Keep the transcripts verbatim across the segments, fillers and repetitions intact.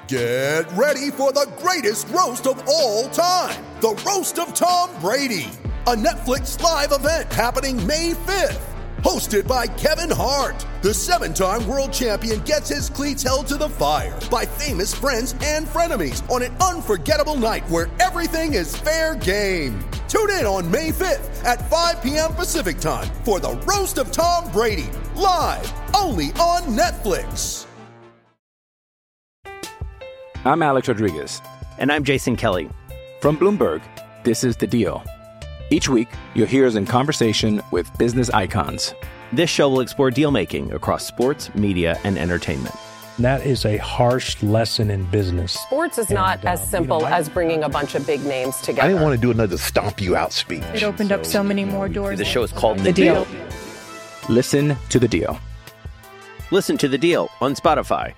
Get ready for the greatest roast of all time, the Roast of Tom Brady, a Netflix live event happening May fifth. Hosted by Kevin Hart, the seven-time world champion gets his cleats held to the fire by famous friends and frenemies on an unforgettable night where everything is fair game. Tune in on May fifth at five p.m. Pacific time for the Roast of Tom Brady, live only on Netflix. I'm Alex Rodriguez. And I'm Jason Kelly. From Bloomberg, this is The Deal. Each week, you'll hear us in conversation with business icons. This show will explore deal-making across sports, media, and entertainment. That is a harsh lesson in business. Sports is and, not as uh, simple you know, as bringing a bunch of big names together. I didn't want to do another stomp you out speech. It opened so, up so many more doors. The show is called The, the deal. deal. Listen to The Deal. Listen to The Deal on Spotify.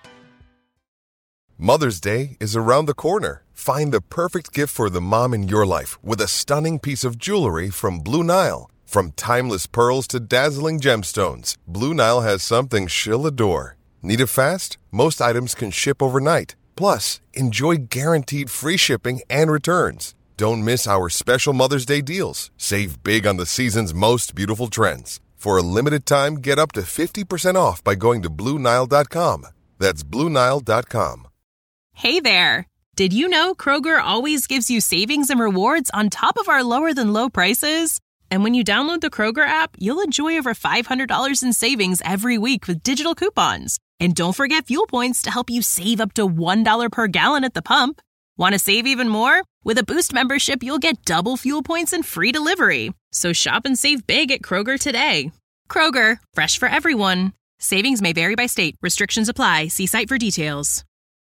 Mother's Day is around the corner. Find the perfect gift for the mom in your life with a stunning piece of jewelry from Blue Nile. From timeless pearls to dazzling gemstones, Blue Nile has something she'll adore. Need it fast? Most items can ship overnight. Plus, enjoy guaranteed free shipping and returns. Don't miss our special Mother's Day deals. Save big on the season's most beautiful trends. For a limited time, get up to fifty percent off by going to Blue Nile dot com. That's Blue Nile dot com. Hey there! Did you know Kroger always gives you savings and rewards on top of our lower-than-low prices? And when you download the Kroger app, you'll enjoy over five hundred dollars in savings every week with digital coupons. And don't forget fuel points to help you save up to one dollar per gallon at the pump. Want to save even more? With a Boost membership, you'll get double fuel points and free delivery. So shop and save big at Kroger today. Kroger, fresh for everyone. Savings may vary by state. Restrictions apply. See site for details.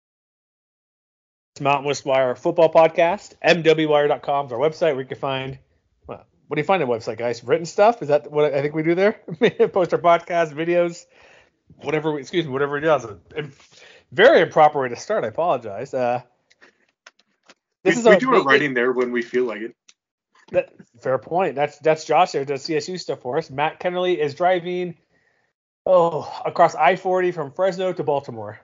Mountain West Wire football podcast. M W wire dot com is our website where you can find, well, what do you find on the website, guys? Written stuff? Is that what I think we do there? Post our podcast, videos, whatever, we, excuse me, whatever it does. A very improper way to start. I apologize. Uh, this we is we do our writing there when we feel like it. That, fair point. That's that's Josh there, does C S U stuff for us. Matt Kennerly is driving, oh, across I forty from Fresno to Baltimore.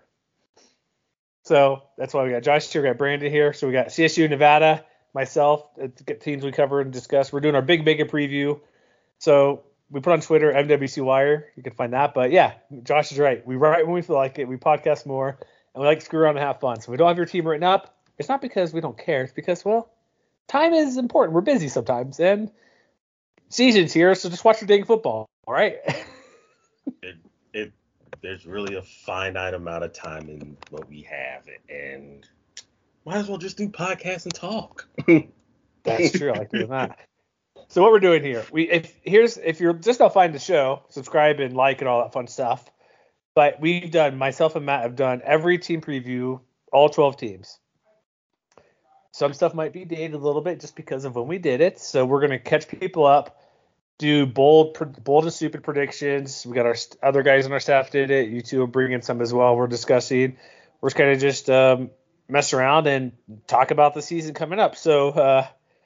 So that's why we got Josh here, we got Brandon here. So we got C S U, Nevada, myself, get teams we covered and discussed. We're doing our big mega preview. So we put on Twitter, M W C Wire. You can find that. But yeah, Josh is right. We write when we feel like it. We podcast more, and we like to screw around and have fun. So we don't have your team written up. It's not because we don't care. It's because, well, time is important. We're busy sometimes, and season's here. So just watch your dang football. All right. it, it There's really a finite amount of time in what we have, and might as well just do podcasts and talk. That's true. I like doing that. So what we're doing here, we if here's if you're just not finding the show, subscribe and like and all that fun stuff. But we've done, myself and Matt have done every team preview, all twelve teams. Some stuff might be dated a little bit just because of when we did it. So we're gonna catch people up. Do bold, bold and stupid predictions. We got our other guys on our staff did it. You two will bring in some as well. We're discussing. We're just kind of just um, mess around and talk about the season coming up. So, uh,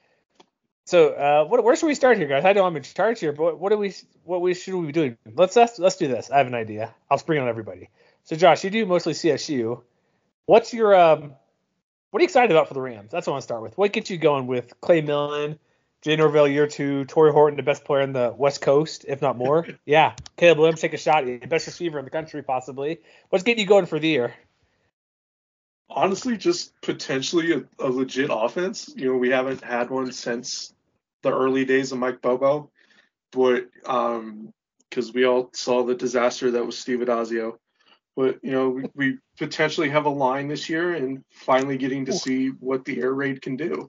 so uh, what, where should we start here, guys? I know I'm in charge here, but what do we, what we should we be doing? Let's let's, let's do this. I have an idea. I'll spring on everybody. So, Josh, you do mostly C S U. What's your um, what are you excited about for the Rams? That's what I want to start with. What gets you going with Clay Millen? Jay Norvell, year two. Torrey Horton, the best player in the West Coast, if not more. Yeah. Caleb Williams, take a shot. Best receiver in the country, possibly. What's getting you going for the year? Honestly, just potentially a, a legit offense. You know, we haven't had one since the early days of Mike Bobo. But um, because we all saw the disaster that was Steve Adazio. But, you know, we, we potentially have a line this year and finally getting to see what the air raid can do.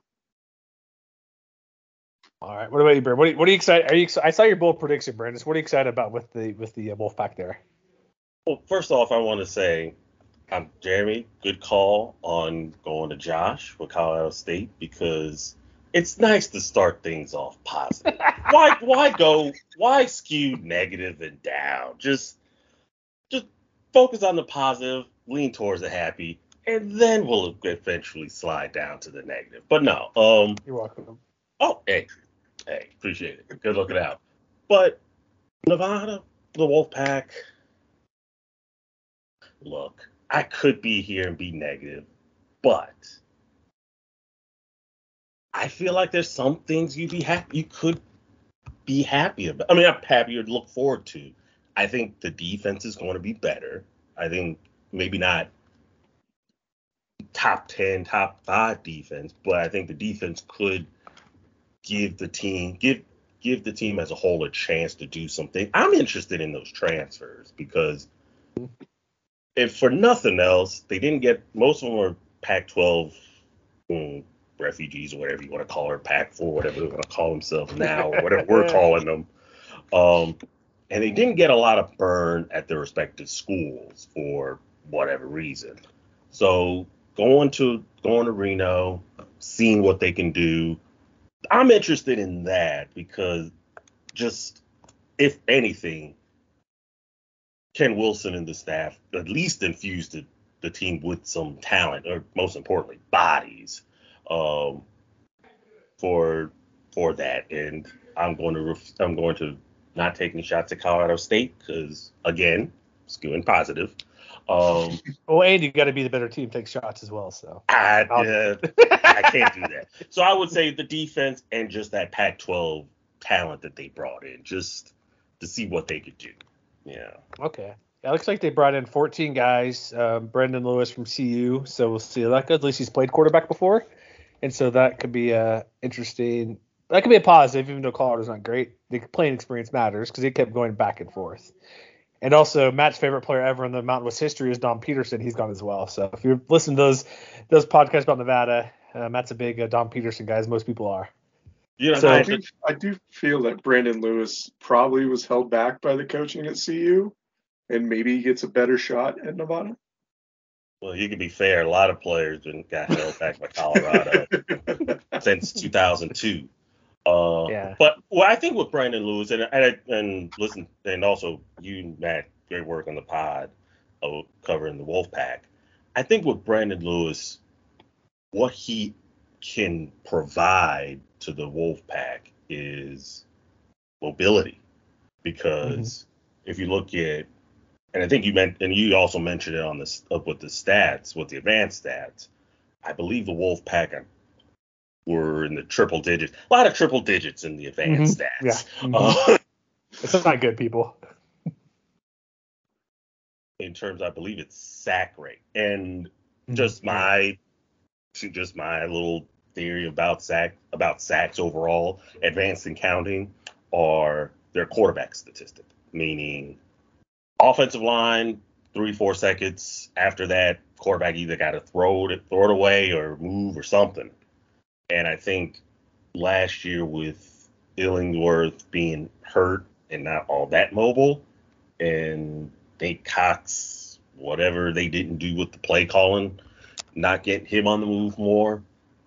All right. What about you, Brandon? What are you, what are you excited? Are you? I saw your bold prediction, Brandon. What are you excited about with the with the uh, Wolfpack there? Well, first off, I want to say, I'm Jeremy. Good call on going to Josh with Colorado State because it's nice to start things off positive. why why go? Why skew negative and down? Just just focus on the positive, lean towards the happy, and then we'll eventually slide down to the negative. But no, um, you're welcome. Oh, hey. Hey, appreciate it. Good looking out. But Nevada, the Wolfpack, look, I could be here and be negative, but I feel like there's some things you'd be happy, you could be happy about. I mean, I'm happy to look forward to. I think the defense is going to be better. I think maybe not top ten, top five defense, but I think the defense could give the team, give give the team as a whole a chance to do something. I'm interested in those transfers because if for nothing else, they didn't get, most of them were Pac twelve um, refugees or whatever you want to call her, Pac four, whatever they want to call themselves now, or whatever we're calling them. Um, and they didn't get a lot of burn at their respective schools for whatever reason. So going to going to Reno, seeing what they can do, I'm interested in that because just, if anything, Ken Wilson and the staff at least infused the, the team with some talent, or most importantly, bodies, um, for for that. And I'm going to ref, I'm going to not take any shots at Colorado State because, again, skewing positive. Um, well, and you got to be the better team, take shots as well. So I, uh, I can't do that. So I would say the defense and just that Pac twelve talent that they brought in, just to see what they could do. Yeah. Okay. Yeah, it looks like they brought in fourteen guys. Um, Brendan Lewis from C U, so we'll see how that goes. At least he's played quarterback before, and so that could be uh, interesting. That could be a positive, even though Colorado's not great. The playing experience matters because he kept going back and forth. And also, Matt's favorite player ever in the Mountain West history is Dom Peterson. He's gone as well. So if you're listening to those those podcasts about Nevada, uh, Matt's a big uh, Dom Peterson guy, as most people are. Yeah, so, I, do, I do feel that Brandon Lewis probably was held back by the coaching at C U, and maybe he gets a better shot at Nevada. Well, you can be fair. A lot of players been got held back by Colorado since two thousand two. Uh, yeah. But well, I think with Brandon Lewis and and, and listen, and also you, Matt, great work on the pod of covering the Wolfpack. I think with Brandon Lewis, what he can provide to the Wolfpack is mobility, because mm-hmm. if you look at, and I think you meant, and you also mentioned it on this up with the stats, with the advanced stats. I believe the Wolfpack were in the triple digits, a lot of triple digits in the advanced mm-hmm. stats. Yeah. Mm-hmm. Uh, it's not good, people. In terms, I believe it's sack rate, and mm-hmm. just my, just my little theory about sack, about sacks overall, advanced and counting, are their quarterback statistic, meaning offensive line, three, four seconds after that, quarterback either got to throw it, throw it away or move or something. And I think last year with Illingworth being hurt and not all that mobile, and Nate Cox, whatever they didn't do with the play calling, not getting him on the move more,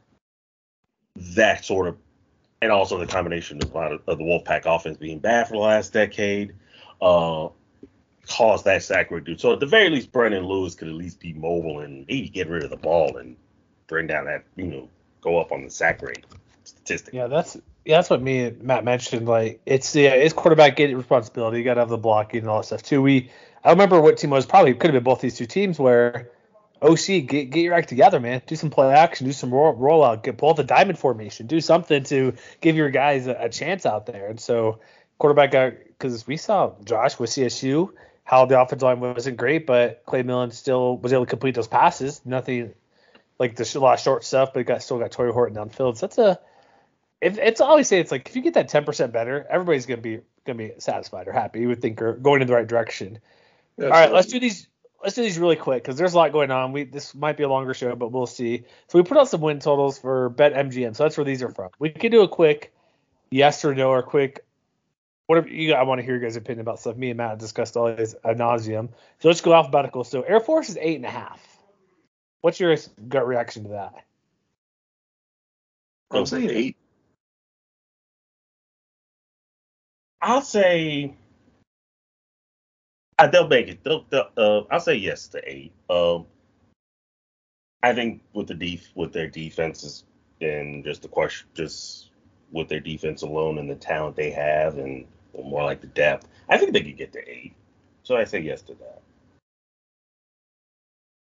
that sort of, and also the combination of, of the Wolfpack offense being bad for the last decade, uh, caused that sack rate to. So at the very least, Brandon Lewis could at least be mobile and maybe get rid of the ball and bring down that, you know, go up on the sack rate statistic. Yeah, that's yeah, that's what me and Matt mentioned. Like, it's yeah, it's quarterback getting responsibility. You got to have the blocking and all that stuff too. We I remember what team it was, probably could have been both these two teams, where O C get get your act together, man. Do some play action, do some roll, rollout, get pull out the diamond formation, do something to give your guys a, a chance out there. And so quarterback got, because we saw Josh with C S U, how the offensive line wasn't great, but Clay Millen still was able to complete those passes. Nothing like the a lot of short stuff, but it got still got Tory Horton downfield. So that's a if it's I always say it's like if you get that ten percent better, everybody's gonna be gonna be satisfied or happy. You would think you're going in the right direction. That's All right, right, let's do these. Let's do these really quick because there's a lot going on. We this might be a longer show, but we'll see. So we put out some win totals for BetMGM. So that's where these are from. We could do a quick yes or no or quick whatever you. I want to hear your guys' opinion about stuff. Me and Matt discussed all these ad nauseum. So let's go alphabetical. So Air Force is eight and a half. What's your gut reaction to that? I'm saying eight. I'll say uh, they'll make it. They'll, they'll, uh, I'll say yes to eight. Um, I think with the def- with their defenses and just the question, just with their defense alone and the talent they have, and more like the depth, I think they could get to eight. So I say yes to that.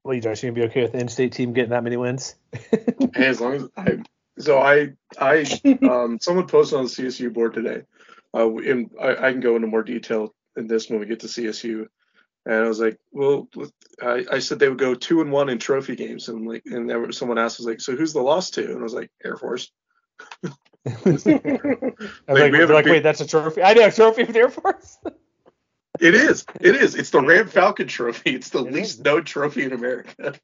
Well, you Josh, you gonna be okay with the in-state team getting that many wins? Hey, as long as I, so I, I, um, someone posted on the C S U board today, uh, and I, I can go into more detail in this when we get to C S U. And I was like, well, I, I said they would go two and one in trophy games, and like, and there was, someone asked, was like, so who's the loss to? And I was like, Air Force. I was like, like, we like been, wait, that's a trophy? I know, a trophy with Air Force. It is. It is. It's the Ram Falcon Trophy. It's the it least is. known trophy in America.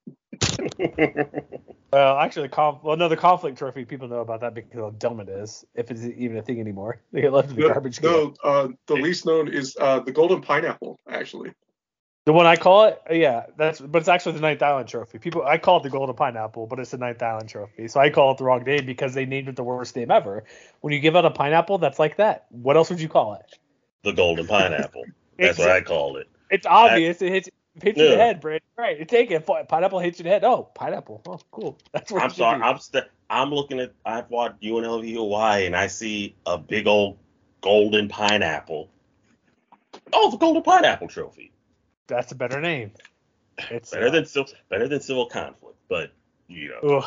Well, actually, conf- well, no, the conflict trophy, people know about that because of how dumb it is, if it's even a thing anymore. They get left in the no, garbage can. No, uh, the least known is uh, the Golden Pineapple, actually. The one I call it, yeah, that's, but it's actually the Ninth Island Trophy. People, I call it the Golden Pineapple, but it's the Ninth Island Trophy. So I call it the wrong name because they named it the worst name ever. When you give out a pineapple, that's like that. What else would you call it? The Golden Pineapple. That's what I called it. It's obvious. I, it hits, hits yeah. you in the head, Brad. Right. You take it. Pineapple hits you in the head. Oh, pineapple. Oh, cool. That's what I'm sorry. Be. I'm st- I'm looking at. I've watched U N L V Hawaii, and I see a big old golden pineapple. Oh, the Golden Pineapple Trophy. That's a better name. It's better uh, than civil. Better than civil conflict, but you know.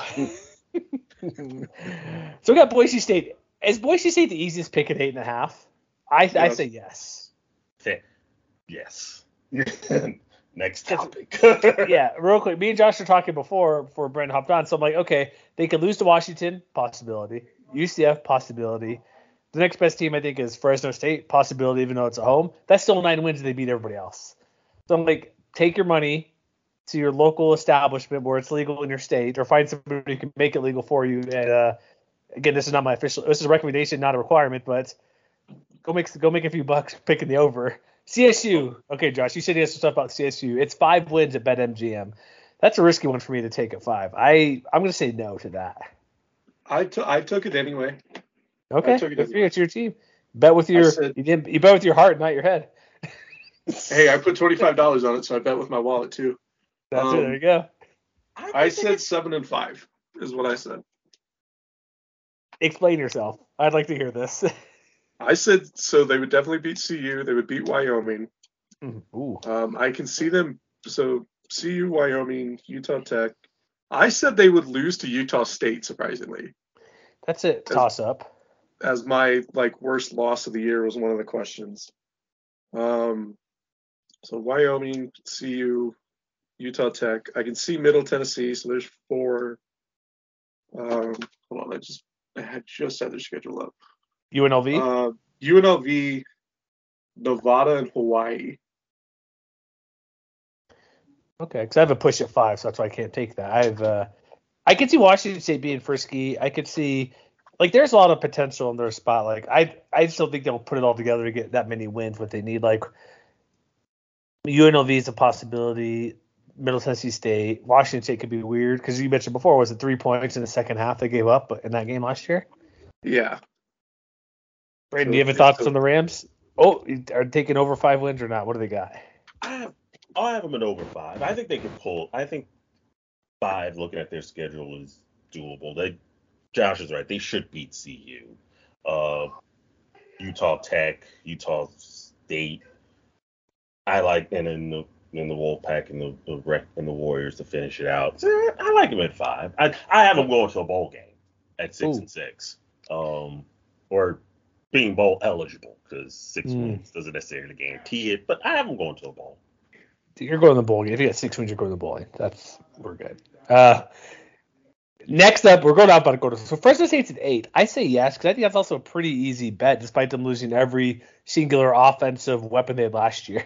So we got Boise State. Is Boise State the easiest pick at eight and a half? I yeah. I say yes. Yes. Next topic. Yeah, real quick. Me and Josh were talking before before Brandon hopped on. So I'm like, okay, they could lose to Washington, possibility. U C F, possibility. The next best team, I think, is Fresno State, possibility, even though it's at home. That's still nine wins and they beat everybody else. So I'm like, take your money to your local establishment where it's legal in your state, or find somebody who can make it legal for you. And uh, again, this is not my official. This is a recommendation, not a requirement, but go make go make a few bucks picking the over. C S U. Okay, Josh, you said you had some stuff about C S U. It's five wins at BetMGM. That's a risky one for me to take at five. I, I'm going to say no to that. I, t- I took it anyway. Okay, it good for you. It's your team. Bet with your said, you, didn't, you bet with your heart, not your head. Hey, I put twenty-five dollars on it, so I bet with my wallet too. That's um, it. There you go. I, I said seven and five is what I said. Explain yourself. I'd like to hear this. I said so they would definitely beat C U. They would beat Wyoming. Ooh. Um, I can see them. So C U, Wyoming, Utah Tech. I said they would lose to Utah State, surprisingly. That's it. Toss up. As my like worst loss of the year was one of the questions. Um, so Wyoming, C U, Utah Tech. I can see Middle Tennessee. So there's four. Um, hold on, I just I had just had their schedule up. U N L V? Uh, U N L V, Nevada, and Hawaii. Okay, because I have a push at five, so that's why I can't take that. I have, uh, I could see Washington State being frisky. I could see, like, there's a lot of potential in their spot. Like, I, I just don't think they'll put it all together to get that many wins. What they need, like, U N L V is a possibility. Middle Tennessee State, Washington State could be weird because you mentioned before, was it three points in the second half they gave up in that game last year? Yeah. Brandon, so, do you have any thoughts so, on the Rams? Oh, are they taking over five wins or not? What do they got? I have, I have them at over five. I think they could pull. I think five, looking at their schedule, is doable. They, Josh is right. They should beat C U. Uh, Utah Tech, Utah State. I like, and in the in the Wolfpack and the the, and the Warriors to finish it out. So I like them at five. I I have them going to a bowl game at six Ooh. and six. Um, or being bowl eligible, because six mm. wins doesn't necessarily guarantee it, but I have them going to a bowl. You're going to the bowl game. If you got six wins, you're going to the bowl game. That's we're good. Uh, next up, we're going out about to go to so Fresno State's at eight. I say yes because I think that's also a pretty easy bet, despite them losing every singular offensive weapon they had last year.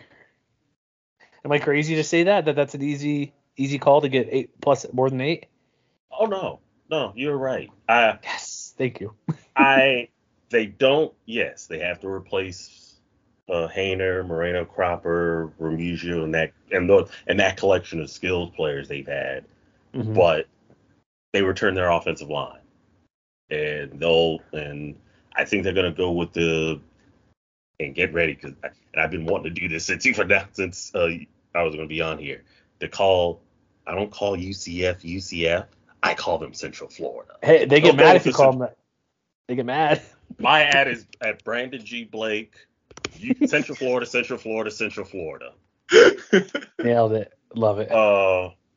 Am I crazy to say that that that's an easy easy call to get eight plus more than eight? Oh no, no, you're right. Uh, yes, thank you. I. They don't, yes, they have to replace uh, Hainer, Moreno Cropper, Remigio, and that and the, and that collection of skilled players they've had. Mm-hmm. But they return their offensive line. And they'll, and I think they're going to go with the, and get ready, because and I've been wanting to do this since even now, since uh, I was going to be on here, to call, I don't call U C F U C F, I call them Central Florida. Hey, they get don't mad if you call them that. They get mad. My ad is at Brandon G. Blake, Central Florida, Central Florida, Central Florida. Nailed it. Love it. Uh,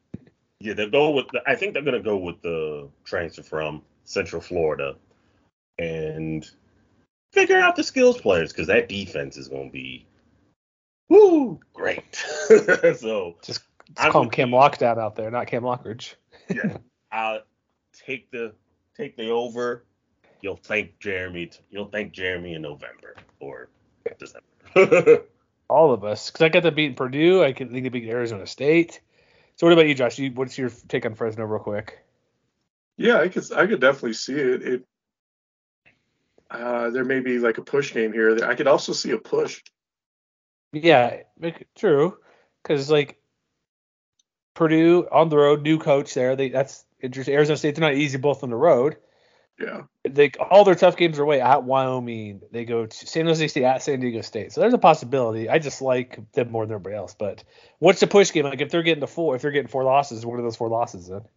Yeah, they'll go with the, I think they're going to go with the transfer from Central Florida and figure out the skills players because that defense is going to be woo great. So just, just call him Cam Lockdown out there, not Cam Lockridge. Yeah, I'll take the take the over. You'll thank Jeremy. You'll thank Jeremy in November or December. All of us, because I got to beat Purdue. I can think they beat Arizona State. So what about you, Josh? You, what's your take on Fresno, real quick? Yeah, I could I could definitely see it. It uh, there may be like a push game here. I could also see a push. Yeah, true. Because like Purdue on the road, new coach there. They that's interesting. Arizona State, they're not easy both on the road. Yeah. They all their tough games are away at Wyoming. They go to San Jose State at San Diego State. So there's a possibility. I just like them more than everybody else. But what's the push game? Like if they're getting to four, if they're getting four losses, what are those four losses then?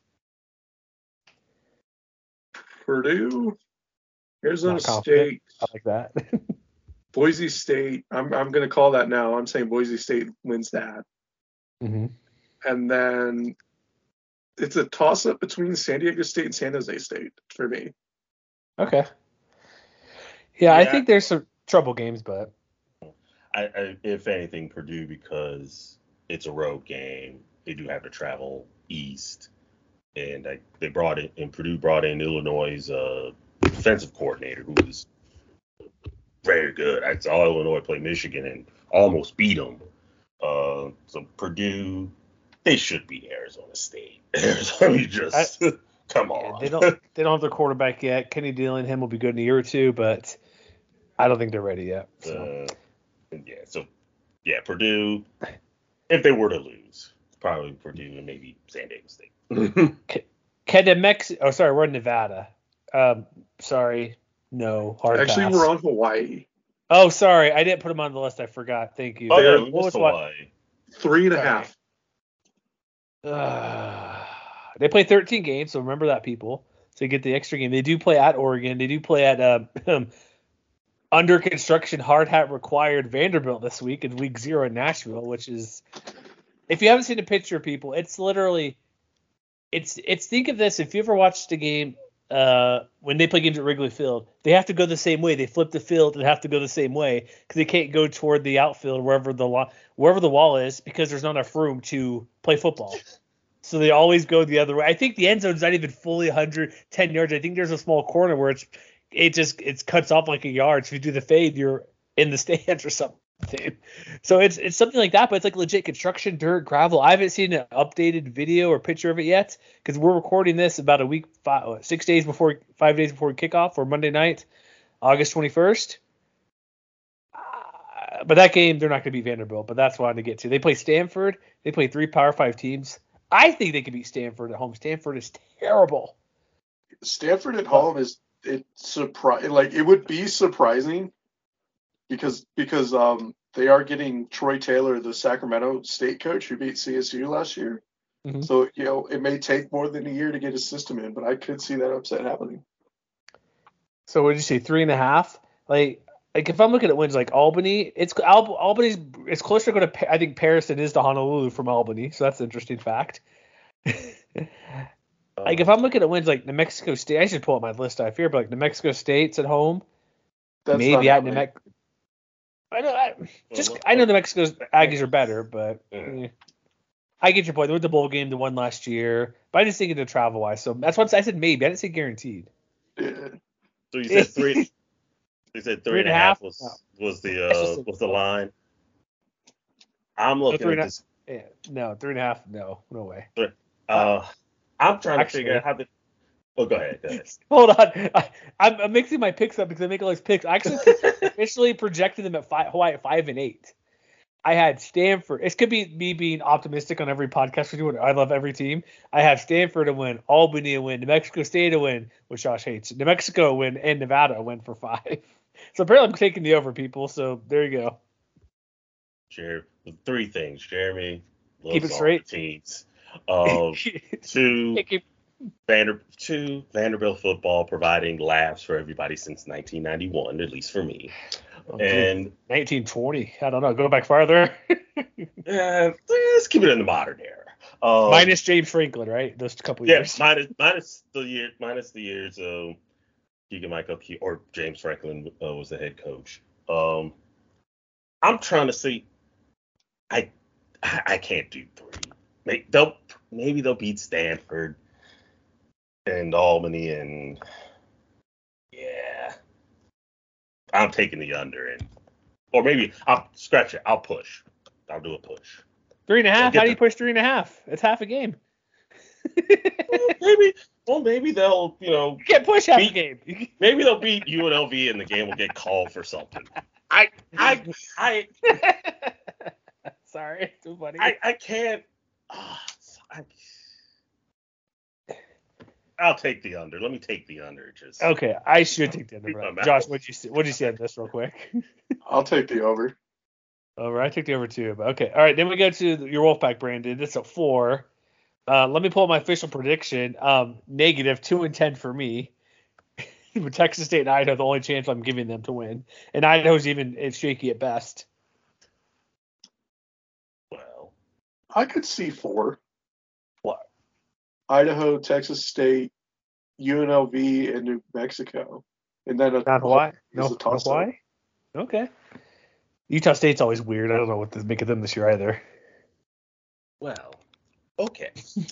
Purdue, Arizona State. I like that. Boise State. I'm I'm gonna call that now. I'm saying Boise State wins that. Mm-hmm. And then it's a toss-up between San Diego State and San Jose State for me. Okay. Yeah, yeah. I think there's some trouble games, but I, I, if anything, Purdue, because it's a road game, they do have to travel east, and I, they brought in, and Purdue brought in Illinois' uh, defensive coordinator, who was very good. I saw Illinois play Michigan and almost beat them. Uh, so Purdue, they should beat Arizona State. Arizona, you just I, come on. Yeah, they don't. They don't have their quarterback yet. Kenny Dillingham will be good in a year or two, but I don't think they're ready yet. So. Uh, yeah. So yeah, Purdue. If they were to lose, probably Purdue and maybe San Diego State. Can New Mexico? Oh, sorry, we're in Nevada. Um, sorry, no hard Actually, pass. we're on Hawaii. Oh, sorry, I didn't put them on the list. I forgot. Thank you. Oh, yeah, what was Hawaii? Three and a sorry. half. Uh, they play thirteen games, so remember that, people. So you get the extra game. They do play at Oregon. They do play at um, under construction, hard hat required Vanderbilt this week in week zero in Nashville, which is, if you haven't seen a picture, people, it's literally, it's it's think of this. If you ever watched a game uh, when they play games at Wrigley Field, they have to go the same way. They flip the field and have to go the same way because they can't go toward the outfield wherever the lo- wherever the wall is because there's not enough room to play football. So they always go the other way. I think the end zone's not even fully one hundred ten yards. I think there's a small corner where it's it just it cuts off like a yard. So if you do the fade, you're in the stands or something. So it's it's something like that, but it's like legit construction, dirt, gravel. I haven't seen an updated video or picture of it yet because we're recording this about a week, five, six days before, five days before kickoff or Monday night, August twenty-first. Uh, but that game, they're not going to beat Vanderbilt, but that's what I want to get to. They play Stanford. They play three Power Five teams. I think they could beat Stanford at home. Stanford is terrible. Stanford at home is it surpri- like it would be surprising because because um they are getting Troy Taylor, the Sacramento State coach who beat C S U last year. Mm-hmm. So you know it may take more than a year to get his system in, but I could see that upset happening. So what did you say, three and a half? Like like if I'm looking at wins like Albany, it's Al- Albany's it's closer to go to I think Paris than it is to Honolulu from Albany, so that's an interesting fact. Like if I'm looking at wins like New Mexico State, I should pull up my list out here, but like New Mexico State's at home, that's maybe at New Mexico. I know I just well, I know New Mexico's Aggies are better, but yeah. I get your point. They went to the bowl game, the one last year, but I just think of the travel wise. So that's what I said. Maybe I didn't say guaranteed. Yeah. So you said three. You said three, three and a half, half was no. was the uh, was the line. I'm looking no, at this. Yeah, no, three and a half. No, no way. Uh, I'm trying Actually, to figure out how to. Oh, go ahead. Go ahead. Hold on. I, I'm, I'm mixing my picks up because I make all these picks. I actually officially projected them at five, Hawaii at five and eight. I had Stanford. It could be me being optimistic on every podcast we do. I love every team. I have Stanford to win, Albany to win, New Mexico State to win, which Josh hates, New Mexico to win, and Nevada to win for five. So apparently I'm taking the over, people. So there you go. Jer- three things. Jeremy loves keep it straight. Teams. Um, two, Vander- two, Vanderbilt football providing laughs for everybody since nineteen ninety-one, at least for me. Oh, and nineteen twenty, I don't know. Go back farther. uh, let's keep it in the modern era. Um, minus James Franklin, right? Those couple yeah, years. minus minus the year, minus the years. Um, Keegan-Michael Key or James Franklin uh, was the head coach. Um, I'm trying to see. I I, I can't do three. Maybe they'll maybe they'll beat Stanford and Albany, and yeah, I'm taking the under, and or maybe I'll scratch it. I'll push. I'll do a push. Three and a half. How do the, you push three and a half? It's half a game. well, maybe. Well, maybe they'll, you know, you can't push half beat, a game. Maybe they'll beat U N L V and the game will get called for something. I, I, I. Sorry, too funny. I, I can't. Oh, I, I'll take the under. Let me take the under. Just okay. I should take the under. Josh, what'd you see? What'd you see on this, real quick? I'll take the over. Over. I took the over too. But okay. All right. Then we go to your Wolfpack, Brandon. It's a four. Uh, let me pull up my official prediction. Um, negative two and ten for me. With Texas State and Idaho, the only chance I'm giving them to win, and Idaho's even it's shaky at best. Well, I could see four. What? Idaho, Texas State, U N L V, and New Mexico, and then a, not Hawaii. No, a toss Hawaii. Okay. Utah State's always weird. I don't know what to make of them this year either. Well, okay.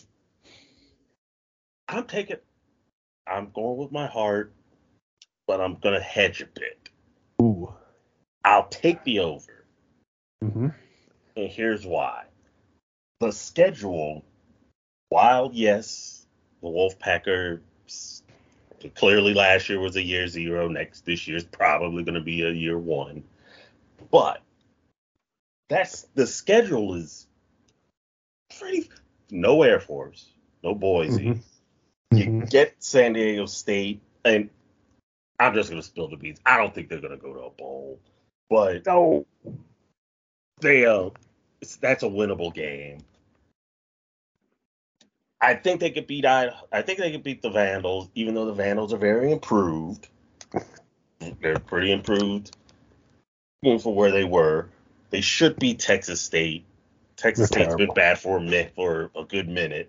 I'm taking. I'm going with my heart, but I'm gonna hedge a bit. Ooh. I'll take the over. Mm-hmm. And here's why. The schedule, while yes, the Wolfpackers clearly last year was a year zero. Next this year's probably gonna be a year one. But that's the schedule is pretty no Air Force, no Boise. Mm-hmm. You mm-hmm. get San Diego State, and I'm just gonna spill the beans. I don't think they're gonna go to a bowl, but no, they uh, it's, that's a winnable game. I think they could beat I. I think they could beat the Vandals, even though the Vandals are very improved. They're pretty improved for where they were. They should beat Texas State. Texas They're State's terrible. been bad for a minute, for a good minute.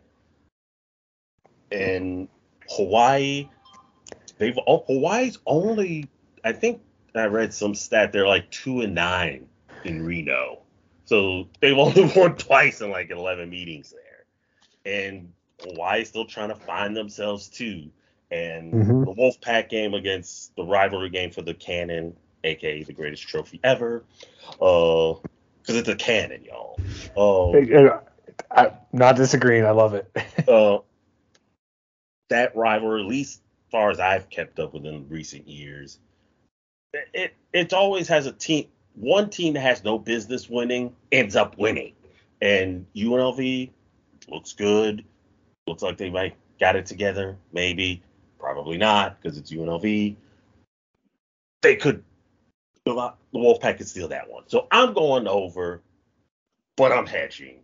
And Hawaii, they've oh, Hawaii's only, I think I read some stat, they're like two and nine in Reno. So they've only won twice in like eleven meetings there. And Hawaii's still trying to find themselves too. And mm-hmm. the Wolfpack game against the rivalry game for the Cannon, aka the greatest trophy ever, uh, because it's a cannon, y'all. Uh, I'm not disagreeing. I love it. uh, that rivalry, at least as far as I've kept up with in recent years, it, it it always has a team. One team that has no business winning ends up winning, and U N L V looks good. Looks like they might got it together. Maybe, probably not, because it's U N L V. They could. The Wolfpack could steal that one. So I'm going over, but I'm hedging.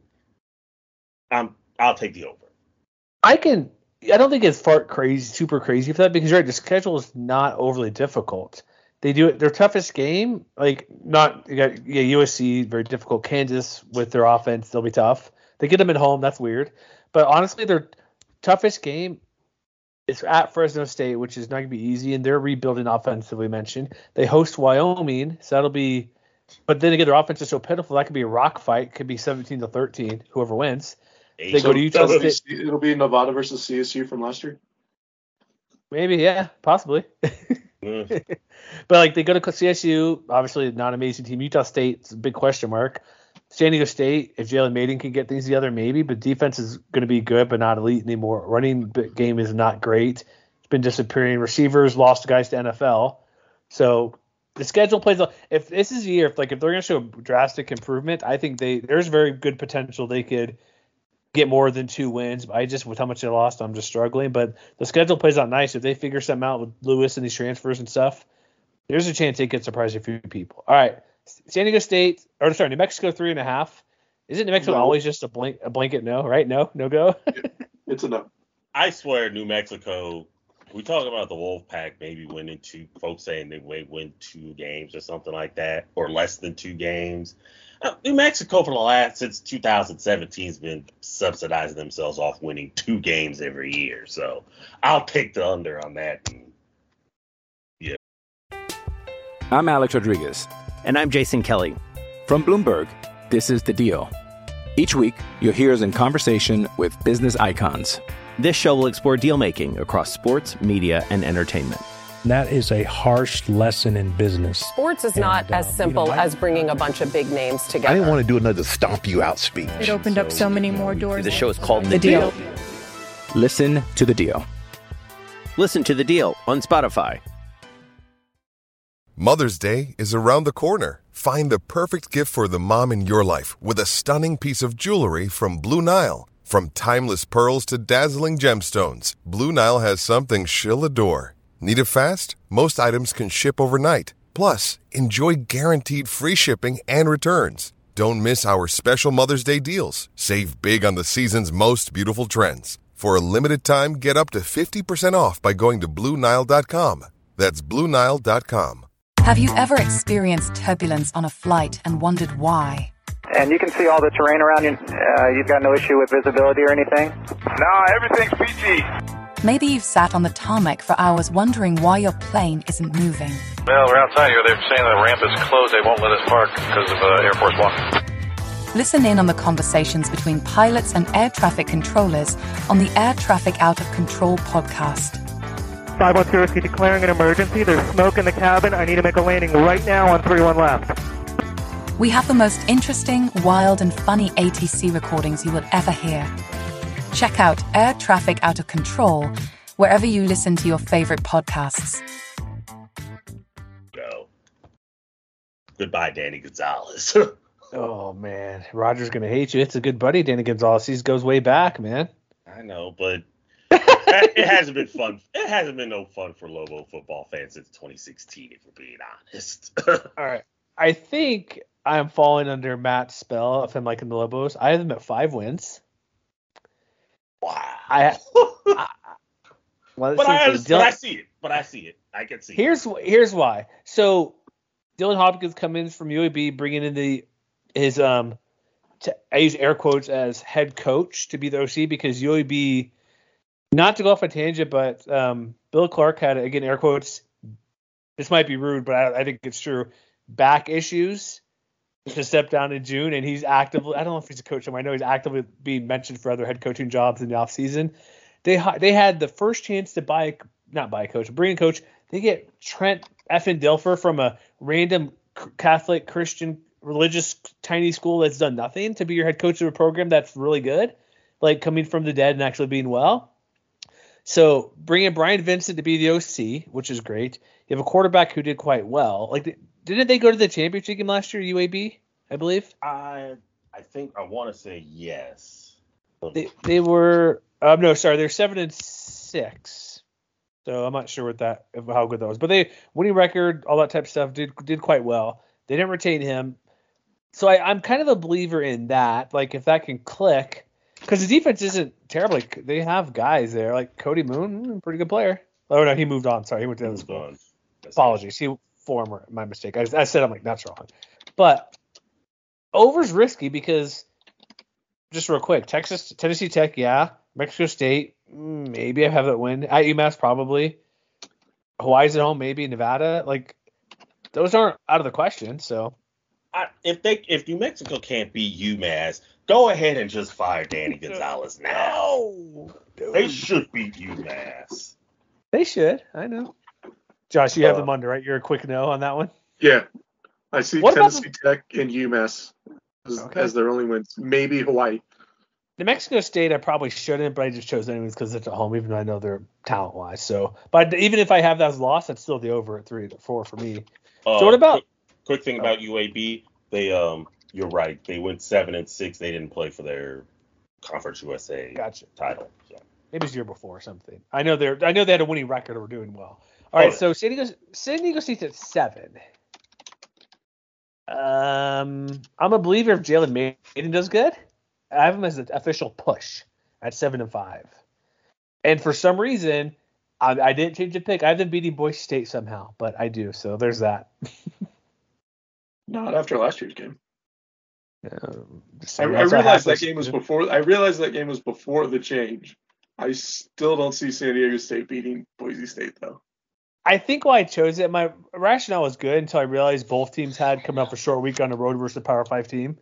I'm I'll take the over. I can. I don't think it's far crazy, super crazy for that because you're right. The schedule is not overly difficult. They do it. Their toughest game, like not you got yeah, U S C very difficult. Kansas with their offense, they'll be tough. They get them at home. That's weird. But honestly, their toughest game is at Fresno State, which is not going to be easy, and they're rebuilding offensively. Mentioned they host Wyoming, so that'll be. But then again, their offense is so pitiful that could be a rock fight. Could be seventeen to thirteen, whoever wins. They so go to Utah it'll State. Be, it'll be Nevada versus C S U from last year. Maybe, yeah, possibly. Mm. But like they go to C S U, obviously not an amazing team. Utah State's a big question mark. San Diego State, if Jalen Maiden can get things together, maybe. But defense is going to be good, but not elite anymore. Running game is not great. It's been disappearing. Receivers lost guys to N F L. So the schedule plays. If this is a year, if like if they're going to show a drastic improvement, I think they there's very good potential they could get more than two wins. I just with how much they lost, I'm just struggling. But the schedule plays out nice. If they figure something out with Lewis and these transfers and stuff, there's a chance they could surprise a few people. All right. San Diego State, or sorry, New Mexico three and a half. Isn't New Mexico no. always just a blank a blanket no, right? No, no go. It's a no. I swear, New Mexico We talk about the Wolfpack maybe winning two, folks saying they may win two games or something like that, or less than two games. Uh, New Mexico for the last, since two thousand seventeen, has been subsidizing themselves off winning two games every year. So I'll take the under on that. And, yeah. I'm Alex Rodriguez. And I'm Jason Kelly. From Bloomberg, this is The Deal. Each week, you'll hear us in conversation with business icons. This show will explore deal-making across sports, media, and entertainment. That is a harsh lesson in business. Sports is And, not uh, as simple you know, I- as bringing a bunch of big names together. I didn't want to do another stomp you out speech. It opened up so many more doors. The show is called The The Deal. Deal. Listen to The Deal. Listen to The Deal on Spotify. Mother's Day is around the corner. Find the perfect gift for the mom in your life with a stunning piece of jewelry from Blue Nile. From timeless pearls to dazzling gemstones, Blue Nile has something she'll adore. Need it fast? Most items can ship overnight. Plus, enjoy guaranteed free shipping and returns. Don't miss our special Mother's Day deals. Save big on the season's most beautiful trends. For a limited time, get up to fifty percent off by going to Blue Nile dot com. That's Blue Nile dot com. Have you ever experienced turbulence on a flight and wondered why? And you can see all the terrain around you. Uh, you've got no issue with visibility or anything? No, everything's peachy. Maybe you've sat on the tarmac for hours wondering why your plane isn't moving. Well, we're outside here. They're saying the ramp is closed. They won't let us park because of uh, Air Force One. Listen in on the conversations between pilots and air traffic controllers on the Air Traffic Out of Control podcast. five one zero, declaring an emergency. There's smoke in the cabin. I need to make a landing right now on three one left. We have the most interesting, wild, and funny A T C recordings you will ever hear. Check out Air Traffic Out of Control wherever you listen to your favorite podcasts. Go. Goodbye, Danny Gonzalez. Oh, man. Roger's going to hate you. It's a good buddy, Danny Gonzalez. He goes way back, man. I know, but it hasn't been fun. It hasn't been no fun for Lobo football fans since twenty sixteen, if we're being honest. All right. I think I'm falling under Matt's spell of him liking the Lobos. I have them at five wins. Wow. I, I, well, but, I, Dylan, but I see it. But I see it. I can see here's, it. Here's why. So Dylan Hopkins comes in from U A B, bringing in the his um. To, I use air quotes as head coach to be the O C because U A B, not to go off a tangent, but um, Bill Clark had, again, air quotes. This might be rude, but I, I think it's true. Back issues to step down in June, and he's actively, I don't know if he's a coach, I know he's actively being mentioned for other head coaching jobs in the offseason. They they had the first chance to buy, not buy a coach, bring a coach. They get Trent effing Dilfer from a random Catholic Christian religious tiny school that's done nothing to be your head coach of a program that's really good, like coming from the dead and actually being well. So bringing Brian Vincent to be the O C, which is great. You have a quarterback who did quite well. Like, didn't they go to the championship game last year, U A B, I believe? I I think I want to say yes. They they were um, no, sorry, they're seven and six. So I'm not sure what that how good that was, but they winning record, all that type of stuff, did did quite well. They didn't retain him, so I, I'm kind of a believer in that. Like, if that can click, because the defense isn't terrible. Like, they have guys there, like Cody Moon, pretty good player. Oh no, he moved on. Sorry, he went to the other school. Apologies, he former my mistake. I, I said I'm like that's wrong, but over's risky because just real quick, Texas, Tennessee Tech, yeah, Mexico State, maybe I have that win. At UMass, probably. Hawaii's at home, maybe Nevada. Like, those aren't out of the question. So, I, if they if New Mexico can't beat UMass, go ahead and just fire Danny Gonzalez now. No, they should beat UMass. They should. I know. Josh, you have uh, them under, right? You're a quick no on that one. Yeah, I see what Tennessee the... Tech and UMass as, okay. as their only wins. Maybe Hawaii. New Mexico State, I probably shouldn't, but I just chose anyways because it's at home, even though I know they're talent wise. So, but even if I have that as a loss, that's still the over at three to four for me. Uh, so what about? Quick, quick thing about U A B, they um, you're right, they went seven and six. They didn't play for their Conference U S A gotcha. title. So. Maybe it's the year before or something. I know they're. I know they had a winning record or were doing well. All right, oh, so San Diego, San Diego State's at seven. Um, I'm a believer if Jalen Mayden does good. I have him as an official push at seven and five. And for some reason, I, I didn't change the pick. I have them beating Boise State somehow, but I do. So there's that. Not after last year's game. Um, I, I realized that game was before. I realized that game was before the change. I still don't see San Diego State beating Boise State though. I think why I chose it, my rationale was good until I realized both teams had coming up a short week on the road versus a Power Five team.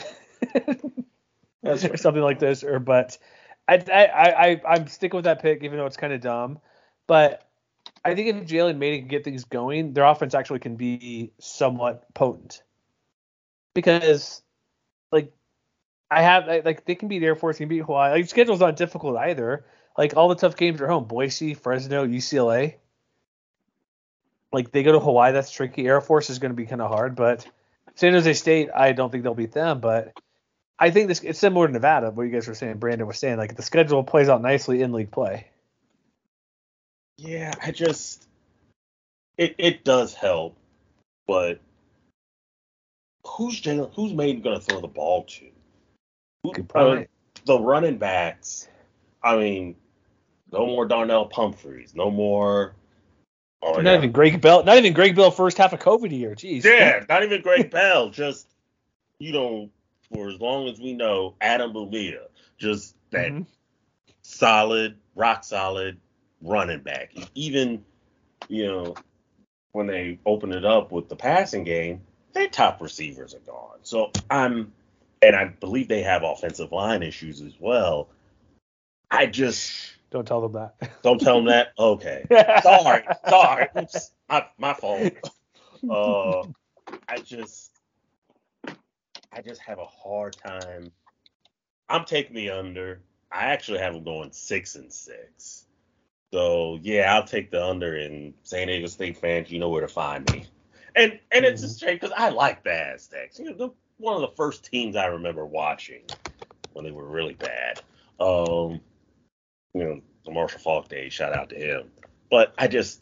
That's or something like this, or but I, I, I, I'm sticking with that pick, even though it's kind of dumb. But I think if Jalen Mayden can get things going, their offense actually can be somewhat potent. Because, like, I have, like, they can beat Air Force, they can beat Hawaii. Like, schedule's not difficult either. Like, all the tough games are home. Boise, Fresno, U C L A. Like, they go to Hawaii, that's tricky. Air Force is going to be kind of hard, but San Jose State, I don't think they'll beat them, but I think this it's similar to Nevada, what you guys were saying, Brandon was saying. Like, the schedule plays out nicely in league play. Yeah, I just it it does help, but who's Jalen? Who's Mayden going to throw the ball to? Who, I mean, the running backs. I mean, no more Darnell Pumphrey, no more. Oh, not yeah. even Greg Bell. Not even Greg Bell first half of COVID year. Jeez. Yeah, not even Greg Bell. Just you know, for as long as we know, Adam Bumia, just that mm-hmm. solid, rock solid running back. Even, you know, when they open it up with the passing game, their top receivers are gone. So I'm, and I believe they have offensive line issues as well. I just don't tell them that. Don't tell them that. Okay. Sorry. Sorry. Oops. My, my fault. Uh, I just, I just have a hard time. I'm taking the under. I actually have them going six and six. So yeah, I'll take the under. And San Diego State fans, you know where to find me. And and it's just strange because I like the Aztecs. You know, they're one of the first teams I remember watching when they were really bad. Um, you know, the Marshall Faulk days. Shout out to him. But I just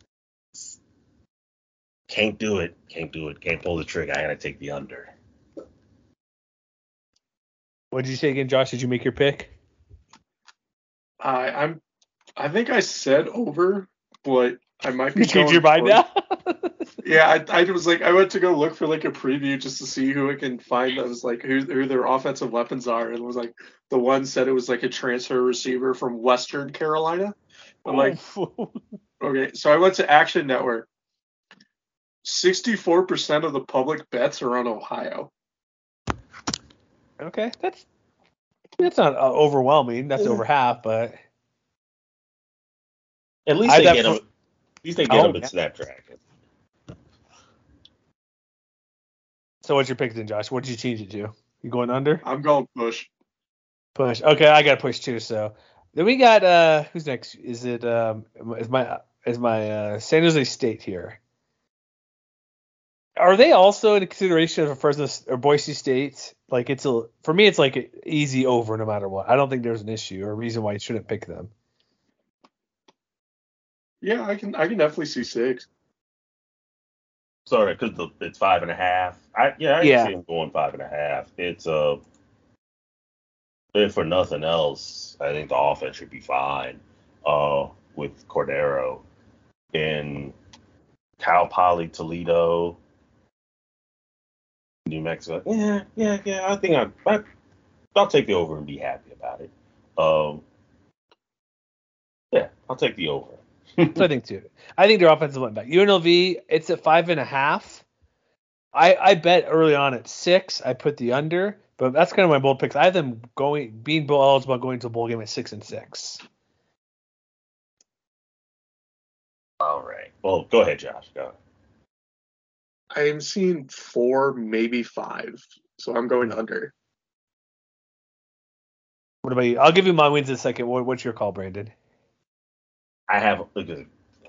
can't do it. Can't do it. Can't pull the trigger. I gotta take the under. What did you say again, Josh? Did you make your pick? I I'm. I think I said over, but I might be. You changed your mind now? Yeah, I, I was like, I went to go look for like a preview just to see who I can find that was like who who their offensive weapons are, and it was like the one said it was like a transfer receiver from Western Carolina. I'm like, okay, so I went to Action Network. sixty-four percent of the public bets are on Ohio. Okay, that's that's not uh, overwhelming. That's over half, but at least they get them. At least they get oh, them at yeah. Snapdragon. So what's your pick then, Josh? What did you change it to? You going under? I'm going push. Push. Okay, I got to push too. So then we got uh, who's next? Is it um, is my is my uh, San Jose State here? Are they also in consideration for Fresno or Boise State? Like it's a for me, it's like an easy over no matter what. I don't think there's an issue or a reason why you shouldn't pick them. Yeah, I can I can definitely see six. Sorry, because it's five and a half. I yeah, I yeah. can see him going five and a half. It's uh, if for nothing else, I think the offense should be fine. Uh, with Cordero in Cal Poly Toledo, New Mexico. Yeah, yeah, yeah. I think I, I I'll take the over and be happy about it. Um, yeah, I'll take the over. So I think too. I think their offensive went back. U N L V, it's at five and a half. I I bet early on at six. I put the under, but that's kind of my bold picks. I have them going being bowl eligible going to a bowl game at six and six. All right. Well, go ahead, Josh. Go. I'm seeing four, maybe five. So I'm going under. What about you? I'll give you my wins in a second. What, what's your call, Brandon? I have look at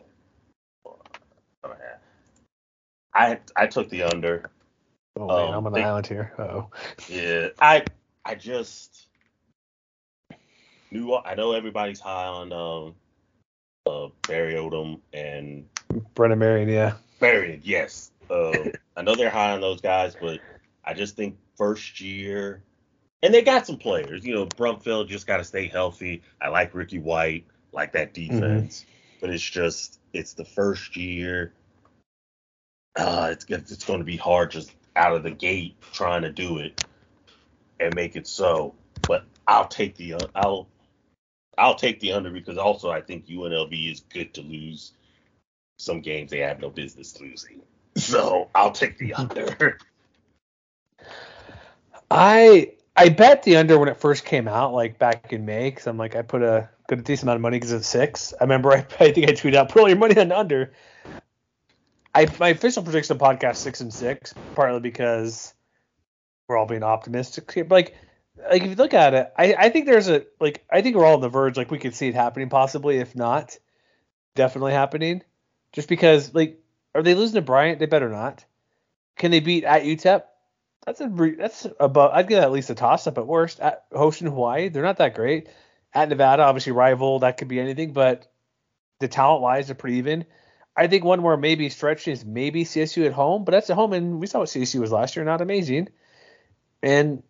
I I took the under. Oh man, um, I'm on the they, island here. Uh-oh. Yeah, I I just knew I know everybody's high on um uh Barry Odom and Brennan Marion, yeah. Marion, yes. Uh, I know they're high on those guys, but I just think first year, and they got some players. You know, Brumfield just got to stay healthy. I like Ricky White. Like that defense. but it's just it's the first year. Uh, it's it's going to be hard just out of the gate trying to do it and make it so. But I'll take the I'll I'll take the under because also I think U N L V is good to lose some games they have no business losing. So I'll take the under. I I bet the under when it first came out, like back in May, because I'm like I put a good decent amount of money because it's six. I remember I, I think I tweeted out put all your money on the under. I my official prediction podcast six and six, partly because we're all being optimistic here. But like like if you look at it, I, I think there's a like I think we're all on the verge. Like we could see it happening possibly, if not, definitely happening. Just because like are they losing to Bryant? They better not. Can they beat at U T E P? That's a that's above. I'd give that at least a toss up at worst. At hosting Hawaii, they're not that great. At Nevada, obviously rival, that could be anything, but the talent wise, they're pretty even. I think one where maybe stretching is maybe C S U at home, but that's at home, and we saw what C S U was last year, not amazing. And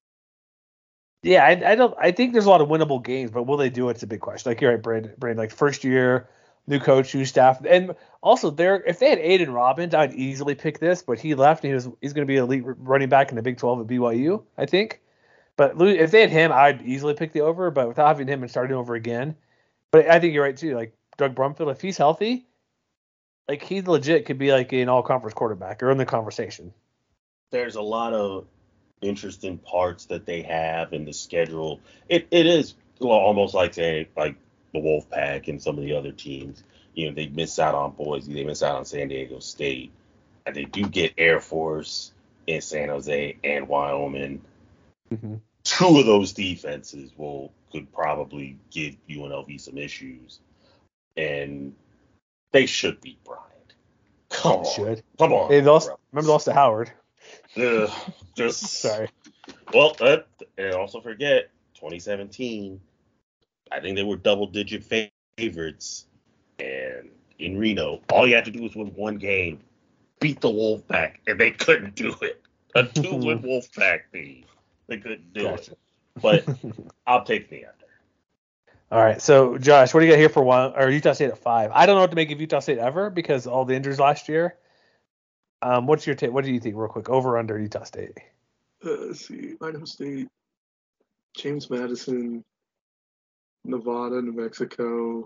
yeah, I, I don't. I think there's a lot of winnable games, but will they do it? It's a big question. Like you're right, Brandon. Brandon, like first year, new coach, new staff, and also there. If they had Aiden Robbins, I'd easily pick this, but he left, and he was he's going to be an elite running back in the Big twelve at B Y U, I think. But if they had him, I'd easily pick the over. But without having him and starting over again, but I think you're right too. Like Doug Brumfield, if he's healthy, like he legit could be like an all-conference quarterback or in the conversation. There's a lot of interesting parts that they have in the schedule. It it is well, almost like saying like the Wolfpack and some of the other teams. You know, they miss out on Boise, they miss out on San Diego State, and they do get Air Force in San Jose and Wyoming. Mm-hmm. Two of those defenses will could probably give U N L V some issues, and they should beat Bryant. Come on, should. come on. They lost. Remember, they lost to Howard. Uh, just sorry. Well, uh, and also forget twenty seventeen. I think they were double-digit favorites, and in Reno, all you had to do was win one game, beat the Wolfpack, and they couldn't do it. A two-win Wolfpack team, they couldn't do Gotcha. it. But I'll take the under. All right, so Josh, what do you got here for one or Utah State at five? I don't know what to make of Utah State ever because all the injuries last year. Um, what's your take? What do you think, real quick? Over under Utah State. Uh, let's see, Idaho State, James Madison, Nevada, New Mexico,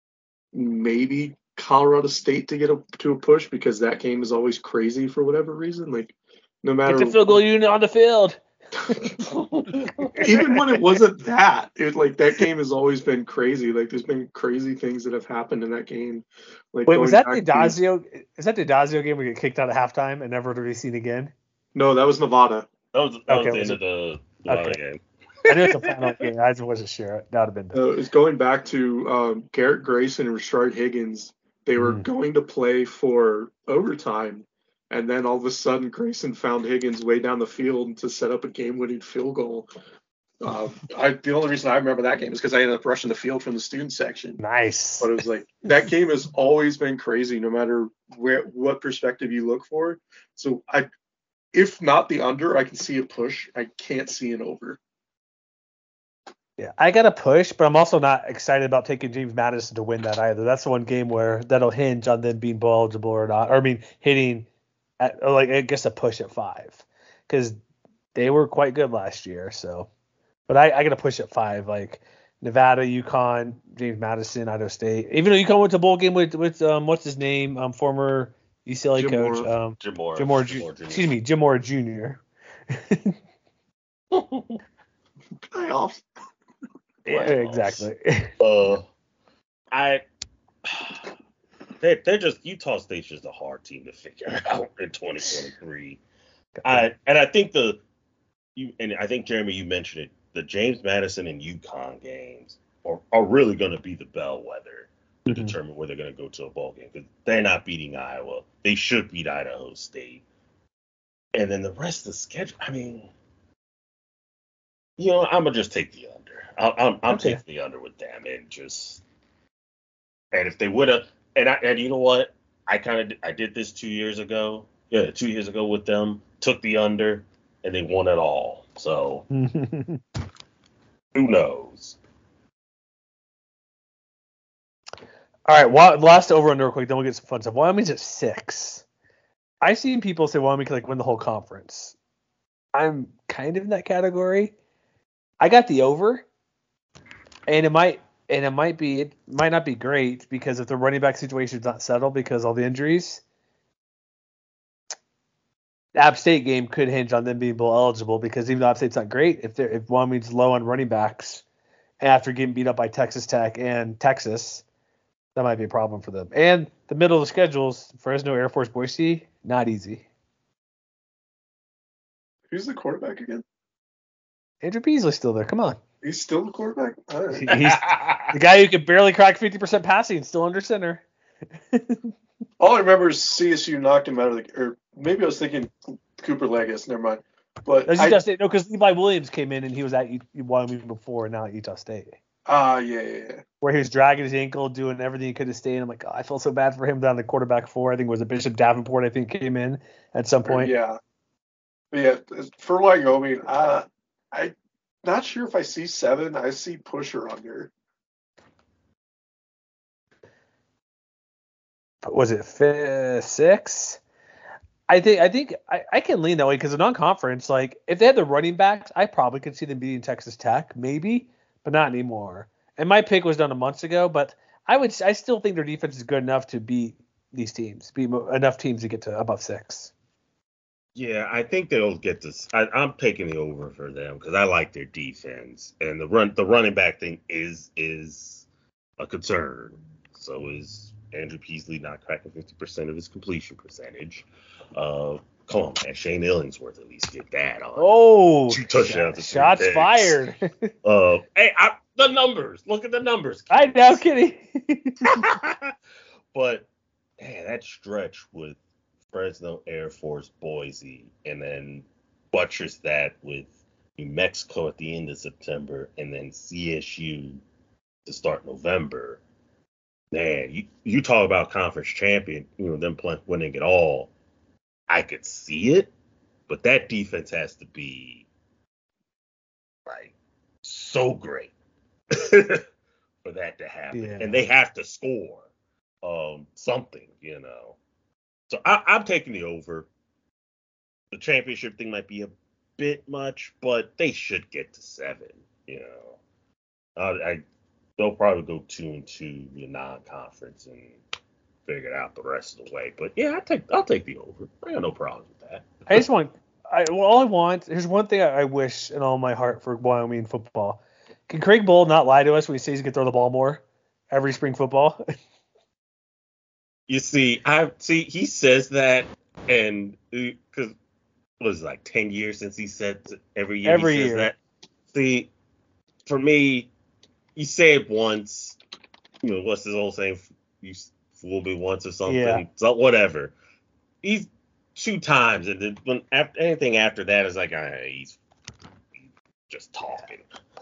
maybe Colorado State to get a, to a push because that game is always crazy for whatever reason. Like no matter get the field goal unit on the field. Even when it wasn't that, it like that game has always been crazy. Like there's been crazy things that have happened in that game. Like wait, was that the back Dazio? To... Is that the Dazio game we get kicked out at halftime and never to be seen again? No, that was Nevada. That was, that okay, was the was end it? of the Nevada okay. game. I knew it's a final game. I just wasn't sure. That would have been done. Uh, it's going back to um, Garrett Grayson and Rashard Higgins. They were Mm. going to play for overtime, and then all of a sudden Grayson found Higgins way down the field to set up a game-winning field goal. Uh, I, the only reason I remember that game is because I ended up rushing the field from the student section. Nice. But it was like that game has always been crazy, no matter where what perspective you look for. So I, if not the under, I can see a push. I can't see an over. Yeah, I got to push, but I'm also not excited about taking James Madison to win that either. That's the one game where that'll hinge on them being bowl eligible or not. Or I mean, hitting at or like I guess a push at five because they were quite good last year. So, but I, I got to push at five. Like Nevada, UConn, James Madison, Idaho State. Even though UConn went to bowl game with with um what's his name, um former U C L A Jim coach, Mora. um Jim Mora. Jim Mora, Jim Mora Ju- excuse me, Jim Mora Junior Playoffs. Yeah, exactly. Uh, I they they're just Utah State's just a hard team to figure out in twenty twenty-three. I and I think the you and I think Jeremy you mentioned it. The James Madison and UConn games are, are really going to be the bellwether to Mm-hmm. determine where they're going to go to a bowl game because they're not beating Iowa. They should beat Idaho State, and then the rest of the schedule. I mean, you know, I'm gonna just take the under. I'll, I'm, I'm Okay. taking the under with them and just, and if they would have, and I, and you know what, I kind of, I did this two years ago, yeah, two years ago with them, took the under, and they won it all. So who knows? All right, well, last over under real quick, then we'll get some fun stuff. Wyoming's at six. I've seen people say Wyoming can like win the whole conference. I'm kind of in that category. I got the over, and it might and it might be it might not be great because if the running back situation is not settled because all the injuries, the App State game could hinge on them being bowl eligible because even though App State's not great, if they're if Wyoming's low on running backs after getting beat up by Texas Tech and Texas, that might be a problem for them. And the middle of the schedules, Fresno, Air Force, Boise, not easy. Who's the quarterback again? Andrew Beasley's still there. Come on. He's still the quarterback? All right. He's the guy who could barely crack fifty percent passing, still under center. All I remember is C S U knocked him out of the – or maybe I was thinking Cooper Legis. Never mind. But That's I, Utah State. No, because Levi Williams came in and he was at Wyoming before and now at Utah State. Ah, uh, yeah, yeah, yeah. Where he was dragging his ankle, doing everything he could to stay. And I'm like, oh, I felt so bad for him down the quarterback four. I think it was a Bishop Davenport, I think, came in at some point. Yeah. But yeah, for Wyoming, uh, I'm not sure if I see seven. I see push or under. Was it fifth, six? I think I think I, I can lean that way because a non-conference, like if they had the running backs, I probably could see them beating Texas Tech, maybe, but not anymore. And my pick was done a month ago, but I would I still think their defense is good enough to beat these teams, beat enough teams to get to above six. Yeah, I think they'll get this. I, I'm taking the over for them because I like their defense, and the run the running back thing is is a concern. So is Andrew Peasley not cracking fifty percent of his completion percentage. Uh, come on, man. Shane Illingsworth at least get that on. Oh, two touchdowns. Shots picks. Fired. uh, hey, I, the numbers. Look at the numbers. Kids. I know, kidding. But, man, that stretch with Fresno, Air Force, Boise, and then buttress that with New Mexico at the end of September, and then C S U to start November. Man, you, you talk about conference champion, you know, them playing, winning it all. I could see it, but that defense has to be like so great for that to happen. Yeah. And they have to score um, something, you know. So I, I'm taking the over. The championship thing might be a bit much, but they should get to seven, you know. Uh, I they'll probably go two and two in non-conference and figure it out the rest of the way. But yeah, I take I'll take the over. I got no problem with that. I just want I well, all I want here's one thing I, I wish in all my heart for Wyoming football. Can Craig Bohl not lie to us when he says he can throw the ball more every spring football? You see, I see he says that, and because it was like ten years since he said every year every he says year. that. See, for me, you say it once. You know what's his old saying? You fool me once or something. Yeah. So whatever. He's two times, and then when after, anything after that is like, ah, he's, he's just talking.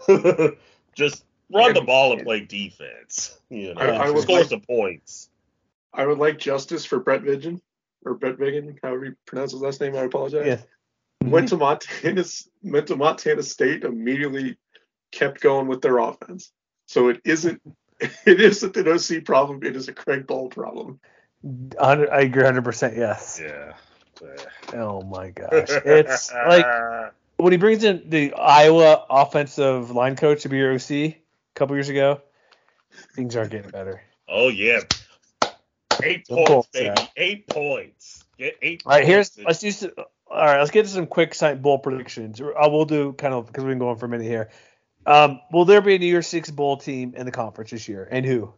Just run the ball and play defense. You know, I, I would score like, some points. I would like justice for Brett Vigen, or Brett Vigen, however you pronounce his last name. I apologize. Yeah. Went to Montana, went to Montana State, immediately kept going with their offense. So it isn't, it isn't an O C problem. It is a Craig Bohl problem. I agree one hundred percent yes. Yeah. Oh, my gosh. It's like when he brings in the Iowa offensive line coach to be your O C a couple years ago, things aren't getting better. Oh, yeah. Eight Some points, points, baby. yeah. Eight points. Get eight All right, points. here's let's do some, all right. Let's get to some quick site bowl predictions. I will do kind of because we've been going for a minute here. Um, will there be a New Year's Six bowl team in the conference this year, and who?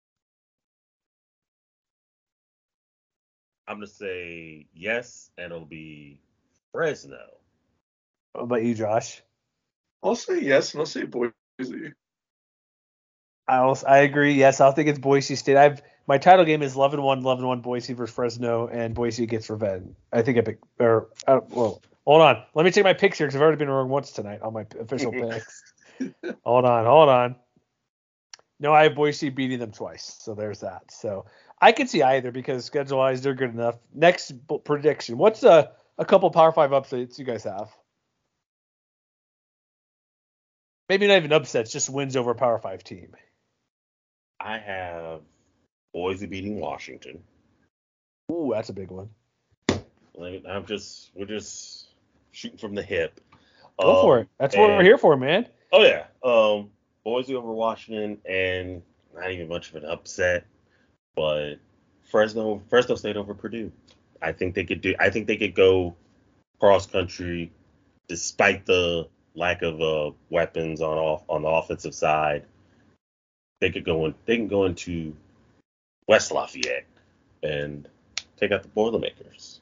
I'm gonna say yes, and it'll be Fresno. What about you, Josh? I'll say yes, and I'll say Boise. I also, I agree. Yes, I think it's Boise State. I've my title game is eleven one, eleven one Boise versus Fresno, and Boise gets revenge. I think I pick or uh, well, hold on. Let me take my picks here because I've already been wrong once tonight on my official picks. Hold on, hold on. No, I have Boise beating them twice, so there's that. So I can see either because schedule-wise they're good enough. Next b- prediction. What's a a couple Power Five upsets you guys have? Maybe not even upsets, just wins over a Power Five team. I have Boise beating Washington. Ooh, that's a big one. Like, I'm just, we're just shooting from the hip. Go um, for it. That's and, what we're here for, man. Oh yeah, um, Boise over Washington, and not even much of an upset, but Fresno, Fresno State over Purdue. I think they could do. I think they could go cross country, despite the lack of uh, weapons on off on the offensive side. They could go in. They can go into West Lafayette and take out the Boilermakers.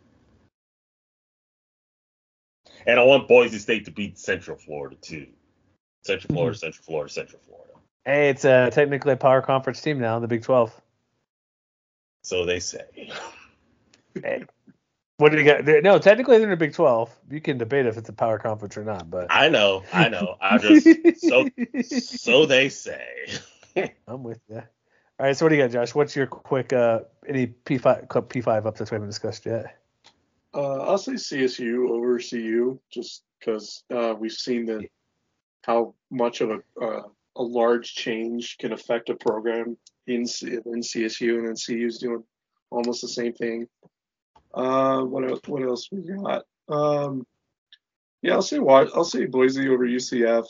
And I want Boise State to beat Central Florida too. Central Florida, mm-hmm. Central Florida, Central Florida. Hey, it's uh, technically a power conference team now in the Big twelve. So they say. Hey, what do you got? No, technically they're in the Big twelve. You can debate if it's a power conference or not, but I know, I know. I just so so they say. I'm with you. All right, so what do you got, Josh? What's your quick uh any P five P five upsets we haven't discussed yet? Uh, I'll say C S U over C U just because uh, we've seen the how much of a uh, a large change can affect a program in C- in C S U, and then C U's doing almost the same thing. Uh, what else? What else we got? Um, yeah, I'll say what I'll say Boise over U C F.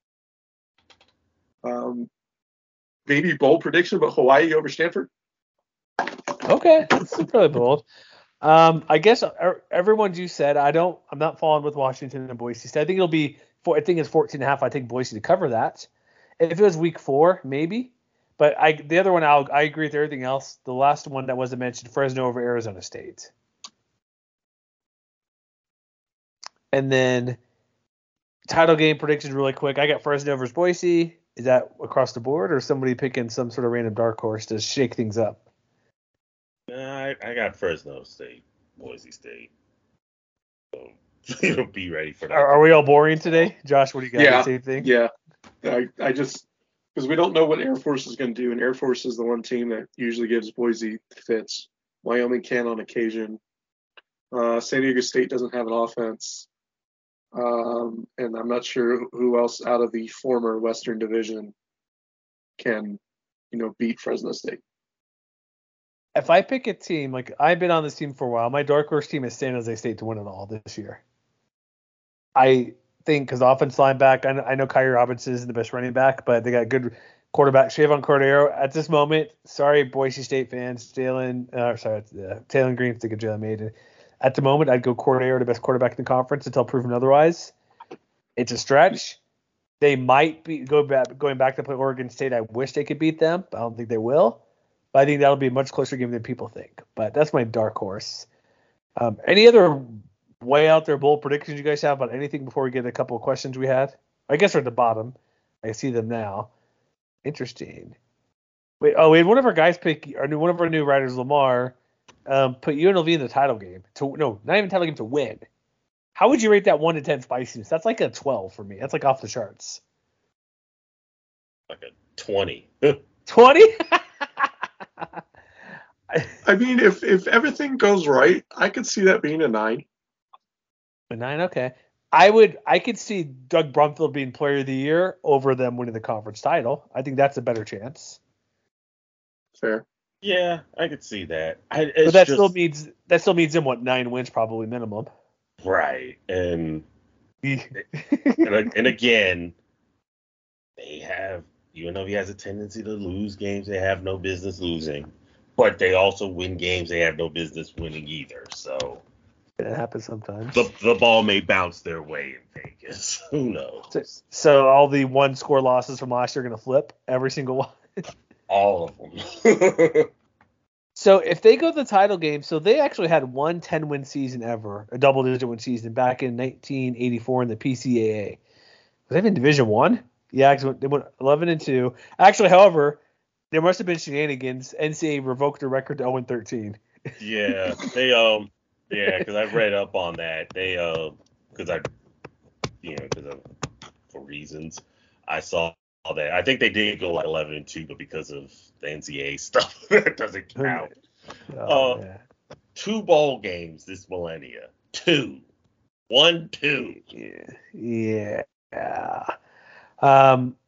Um, maybe bold prediction, but Hawaii over Stanford. Okay, that's really bold. Um, I guess everyone's you said. I don't. I'm not falling with Washington and Boise State. I think it'll be. I think it's fourteen and a half. I think Boise to cover that. If it was week four, maybe. But I the other one, I'll, I agree with everything else. The last one that wasn't mentioned, Fresno over Arizona State. And then title game predictions really quick. I got Fresno versus Boise. Is that across the board, or somebody picking some sort of random dark horse to shake things up? I, I got Fresno State, Boise State. So you'll be ready for that. Are, are we all boring today? Josh, what do you got? Yeah, same thing? Yeah. I, I just, because we don't know what Air Force is going to do, and Air Force is the one team that usually gives Boise fits. Wyoming can on occasion. Uh, San Diego State doesn't have an offense. Um, and I'm not sure who else out of the former Western Division can, you know, beat Fresno State. If I pick a team, like I've been on this team for a while, my dark horse team is San Jose State to win it all this year. I think because offense line back, I know, I know Kyrie Robinson isn't the best running back, but they got good quarterback. Shavon Cordero at this moment. Sorry, Boise State fans. Jalen, uh, sorry, uh, Taylor Green's the good Jalen made. At the moment, I'd go Cordero, the best quarterback in the conference, until proven otherwise. It's a stretch. They might be go back, going back to play Oregon State. I wish they could beat them. I don't think they will. But I think that'll be a much closer game than people think. But that's my dark horse. Um, any other way out there bold predictions you guys have about anything before we get a couple of questions we had? I guess we're at the bottom. I see them now. Interesting. Wait, oh, we had one of our guys pick, our new, one of our new writers, Lamar, um, put U N L V in the title game. To No, not even title game, to win. How would you rate that one to ten spiciness? That's like a twelve for me. That's like off the charts. Like a twenty. twenty? I mean, if if everything goes right, I could see that being a nine. A nine, okay. I would, I could see Doug Brumfield being Player of the Year over them winning the conference title. I think that's a better chance. Fair. Yeah, I could see that. I, but that just, still means that still means them what nine wins probably minimum. Right, and and, and again, they have U N L V has a tendency to lose games they have no business losing. But they also win games they have no business winning either. So it happens sometimes. The the ball may bounce their way in Vegas. Who knows? So, so all the one score losses from last year are going to flip? Every single one? All of them. So if they go to the title game, so they actually had one ten-win season ever, a double-digit win season back in nineteen eighty-four in the P C A A. Was that in Division One? Yeah, they went eleven and two. Actually, however, there must have been shenanigans. N C A A revoked their record to oh and thirteen. Yeah, they um, yeah, because I read up on that. They uh, because I, you know, because of for reasons, I saw that. I think they did go like eleven and two, but because of the N C A A stuff, that doesn't count. Oh, uh, yeah. Two bowl games this millennia. Two, one, two. Yeah, yeah. Um.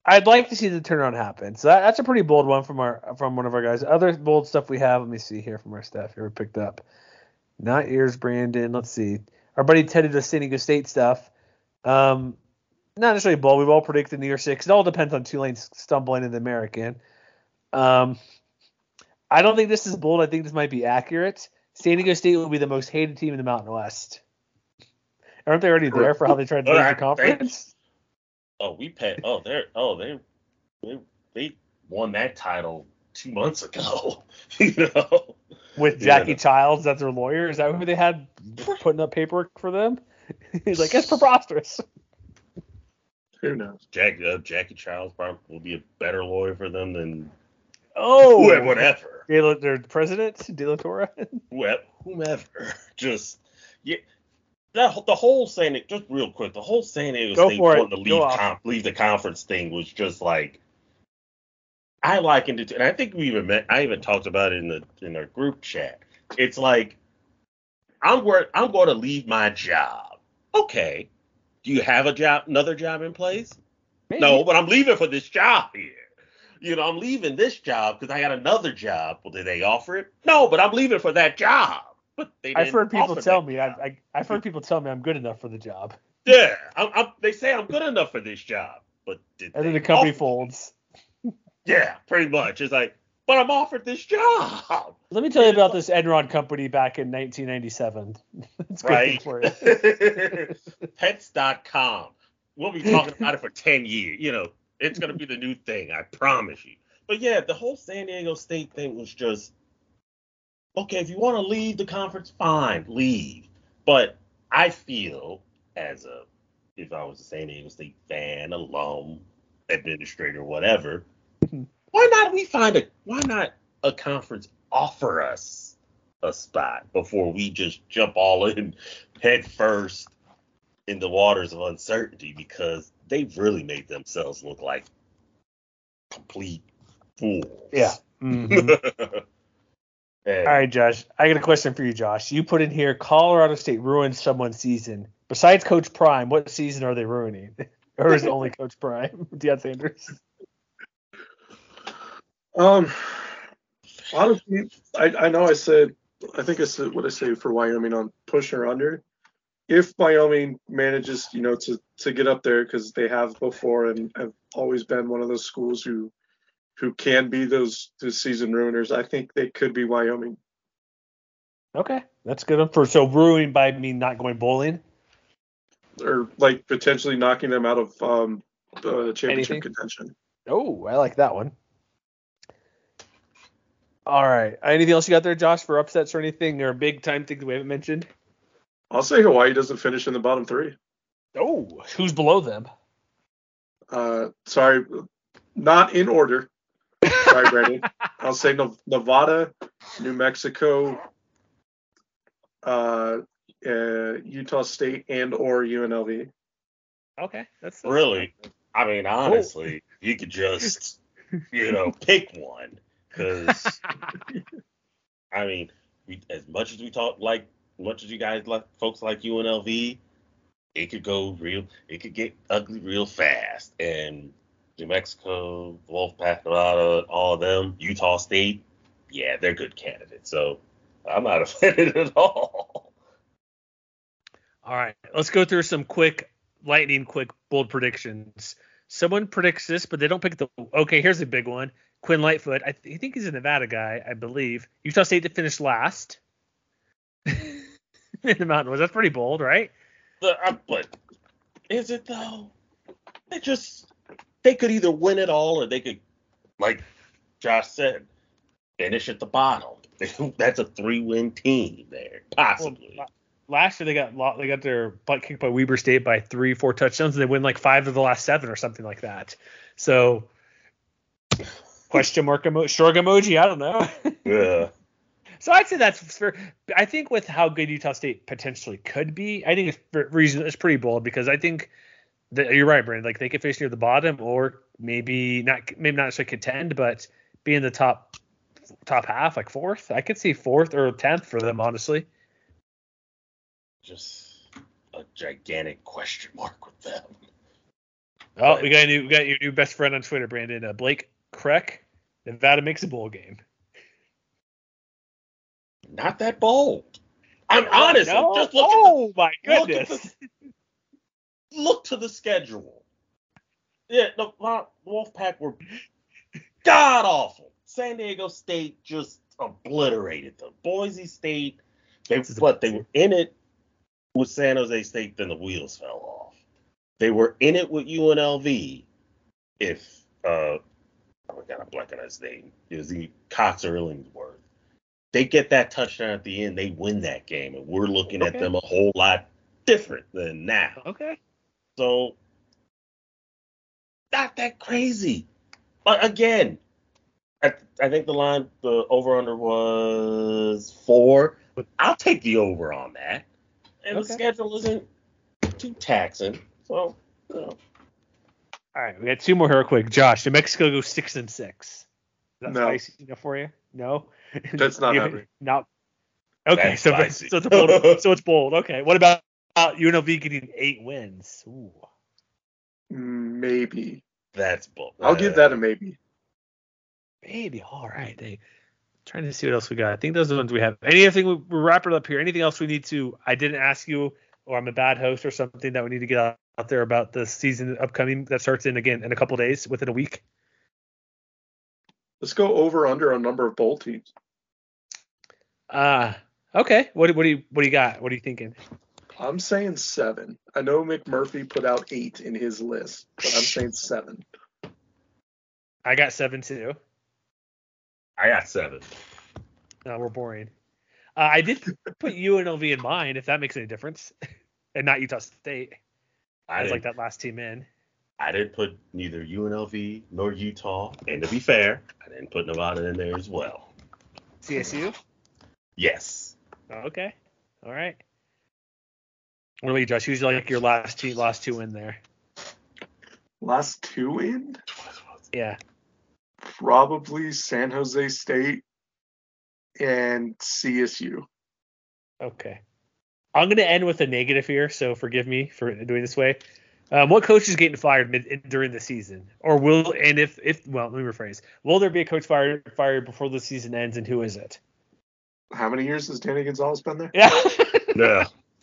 I'd like to see the turnaround happen. So that, that's a pretty bold one from our from one of our guys. Other bold stuff we have, let me see here from our staff here we picked up. Not yours, Brandon. Let's see. Our buddy Teddy does San Diego State stuff. Um, not necessarily bold. We've all predicted New Year Six. It all depends on Tulane stumbling into the American. Um, I don't think this is bold. I think this might be accurate. San Diego State will be the most hated team in the Mountain West. Aren't they already there for how they tried to win the conference? Oh, we pay. Oh, they're. Oh, they. They. They won that title two months ago. You know, with Jackie yeah. Childs as their lawyer. Is that who they had putting up paperwork for them? He's like, it's preposterous. Who knows? Jack, uh, Jackie Childs probably will be a better lawyer for them than. Oh, whatever. Their president, De La Torre. Whomever. Just yeah. That, the whole San Diego, just real quick, the whole San Diego Go State for it. wanting to leave, com, leave the conference thing was just like, I likened it to, and I think we even met, I even talked about it in the in our group chat. It's like, I'm where I'm going to leave my job. Okay, do you have a job, another job in place? Maybe. No, but I'm leaving for this job here. You know, I'm leaving this job because I got another job. Well, did they offer it? No, but I'm leaving for that job. But they I've heard people tell me I, I, I've heard people tell me I'm good enough for the job. Yeah, I'm, I'm, they say I'm good enough for this job, but did and then the company offer? folds. Yeah, pretty much. It's like, but I'm offered this job. Let me tell you about this Enron company back in nineteen ninety-seven. It's right. For you. Pets dot com. We'll be talking about it for ten years. You know, it's gonna be the new thing. I promise you. But yeah, the whole San Diego State thing was just. Okay, if you want to leave the conference, fine, leave. But I feel, as a, if I was a San Diego State fan, alum, administrator, whatever, why not we find a, why not a conference offer us a spot before we just jump all in head first in the waters of uncertainty, because they've really made themselves look like complete fools. Yeah. Mm-hmm. All right, Josh. I got a question for you, Josh. You put in here Colorado State ruined someone's season. Besides Coach Prime, what season are they ruining? Or is it only Coach Prime? Deion Sanders? Um, honestly, I, I know I said, I think I said what I say for Wyoming on push or under. If Wyoming manages, you know, to, to get up there, because they have before and have always been one of those schools who who can be those, those season ruiners, I think they could be Wyoming. Okay, that's good. For so ruining by me not going bowling, or like potentially knocking them out of um, uh, championship Anything? contention. Oh, I like that one. All right, anything else you got there, Josh, for upsets or anything, or big time things we haven't mentioned? I'll say Hawaii doesn't finish in the bottom three. Oh, who's below them? Uh, sorry, not in order. Sorry, Brandon. I'll say Nevada, New Mexico, uh, uh, Utah State, and or U N L V. Okay, that's, that's really. I mean, honestly, oh. you could just, you know, pick one, because I mean, we, as much as we talk, like, much as you guys like, folks like U N L V, it could go real, it could get ugly real fast, and. New Mexico, Wolfpack, Nevada, all of them, Utah State, yeah, they're good candidates. So I'm not offended at all. All right, let's go through some quick, lightning quick, bold predictions. Someone predicts this, but they don't pick the. Okay, here's a big one. Quinn Lightfoot. I, th- I think he's a Nevada guy, I believe. Utah State to finish last in the Mountain West. That's pretty bold, right? The, uh, but is it though? They just. They could either win it all, or they could, like Josh said, finish at the bottom. That's a three-win team there, possibly. Well, last year they got they got their butt kicked by Weber State by three, four touchdowns, and they win like five of the last seven or something like that. So, question mark emoji, shrug emoji, I don't know. Yeah. So I'd say that's fair. I think with how good Utah State potentially could be, I think it's reason it's pretty bold, because I think. The, you're right, Brandon. Like, they could finish near the bottom, or maybe not, maybe not necessarily contend, but be in the top top half, like fourth. I could see fourth or tenth for them, honestly. Just a gigantic question mark with them. Oh, but, we got a new, we got your new best friend on Twitter, Brandon. Uh, Blake Kreck. Nevada makes a bowl game. Not that bold. I'm honest. No? Just look oh at the, my goodness! Look, the, look to the schedule. Yeah, the Wolfpack were god awful. San Diego State just obliterated them. Boise State, they what they were in it with San Jose State, then the wheels fell off. They were in it with U N L V. If uh, oh my god, I'm blanking on his name. It was the Cox or Illingsworth. They get that touchdown at the end, they win that game, and we're looking okay. at them a whole lot different than now. Okay. So, not that crazy. But again, I, I think the line, the over-under was four. I'll take the over on that. And okay. the schedule isn't too taxing. So, you know. All right, we got two more here real quick. Josh, New Mexico goes six and six. Is that no. spicy enough for you? No? That's not happening. Not. Okay, That's so, spicy. so, it's bold, so it's bold. Okay, what about U N L V getting eight wins? Ooh. Maybe. That's bold. I'll uh, give that a maybe. Maybe. All right. They, trying to see what else we got. I think those are the ones we have. Anything, we, we're wrapping it up here. Anything else we need to, I didn't ask you, or I'm a bad host or something that we need to get out, out there about the season upcoming that starts in, again, in a couple days, within a week? Let's go over under a number of bowl teams. Uh, okay. What, what do you what do you got? What are you thinking? I'm saying seven. I know McMurphy put out eight in his list, but I'm saying seven. I got seven too. I got seven. No, we're boring. Uh, I did put U N L V in mine, if that makes any difference, and not Utah State. I was like that last team in. I didn't put neither U N L V nor Utah, and to be fair, I didn't put Nevada in there as well. C S U? Yes. Oh, okay. All right. What about you, Josh? Who's like your last two, last two in there? Last two in? Yeah. Probably San Jose State and C S U. Okay. I'm going to end with a negative here, so forgive me for doing this way. Um, what coach is getting fired mid, during the season? Or will, and if, if, well, let me rephrase. Will there be a coach fired, fired before the season ends, and who is it? How many years has Danny Gonzalez been there? Yeah. Yeah.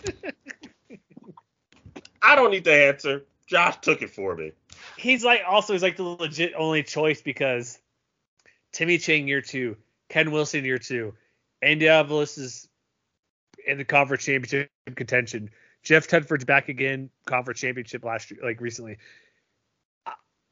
I don't need the answer. Josh took it for me. He's like, also, he's like the legit only choice because Timmy Chang year two, Ken Wilson year two, Andy Avalos is in the conference championship contention. Jeff Tedford's back again, conference championship last year, like recently. Uh,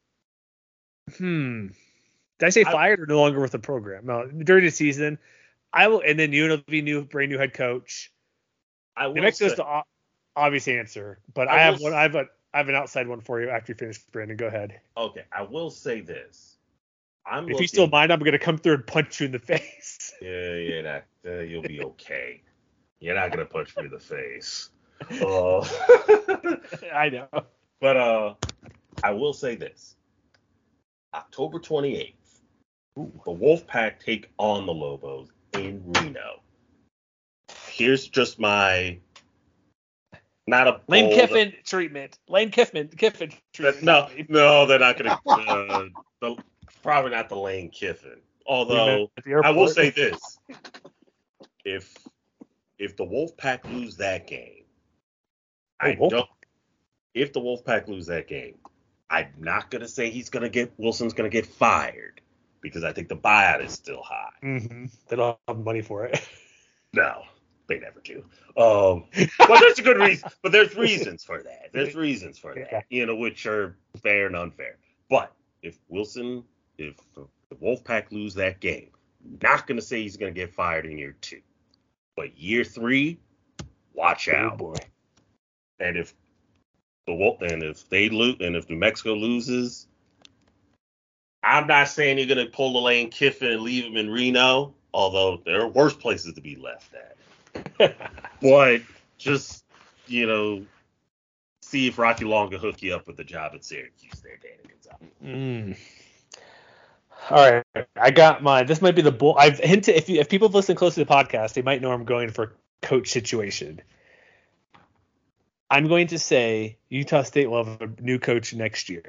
hmm. Did I say fired I, or no longer with the program? No, during the season, I will, and then U N L V new brand new head coach. I will. New Mexico's the o- obvious answer, but I, I have one. I have a. I have an outside one for you after you finish, Brandon. Go ahead. Okay, I will say this. I'm. If looking, you still mind, I'm gonna come through and punch you in the face. Yeah, yeah, that uh, you'll be okay. You're not gonna punch me in the face. Uh, I know. But uh, I will say this. October twenty-eighth, Ooh. the Wolfpack take on the Lobos in Reno. Here's just my not a Lane bold, Kiffin treatment. Lane Kiffin Kiffin treatment. No, no, they're not gonna. Uh, the, probably not the Lane Kiffin. Although I will say this: if if the Wolfpack lose that game, oh, I Wolf. don't. If the Wolfpack lose that game, I'm not gonna say he's gonna get Wilson's gonna get fired because I think the buyout is still high. Mm-hmm. They don't have money for it. No, they never do. Um, but there's a good reason. But there's reasons for that. There's reasons for that. Yeah. You know, which are fair and unfair. But if Wilson, if the Wolfpack lose that game, I'm not gonna say he's gonna get fired in year two. But year three, watch out. Oh boy. And if the Wolf and if they lose and if New Mexico loses, I'm not saying you're gonna pull the Lane Kiffin and leave him in Reno, although there are worse places to be left at. But just, you know, see if Rocky Long can hook you up with the job at Syracuse there, Danny Gonzalez. Mm. All right, I got mine. This might be the bull. I've hinted if you, if people have listened close to the podcast, they might know I'm going for coach situation. I'm going to say Utah State will have a new coach next year.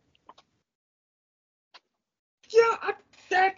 Yeah, I, that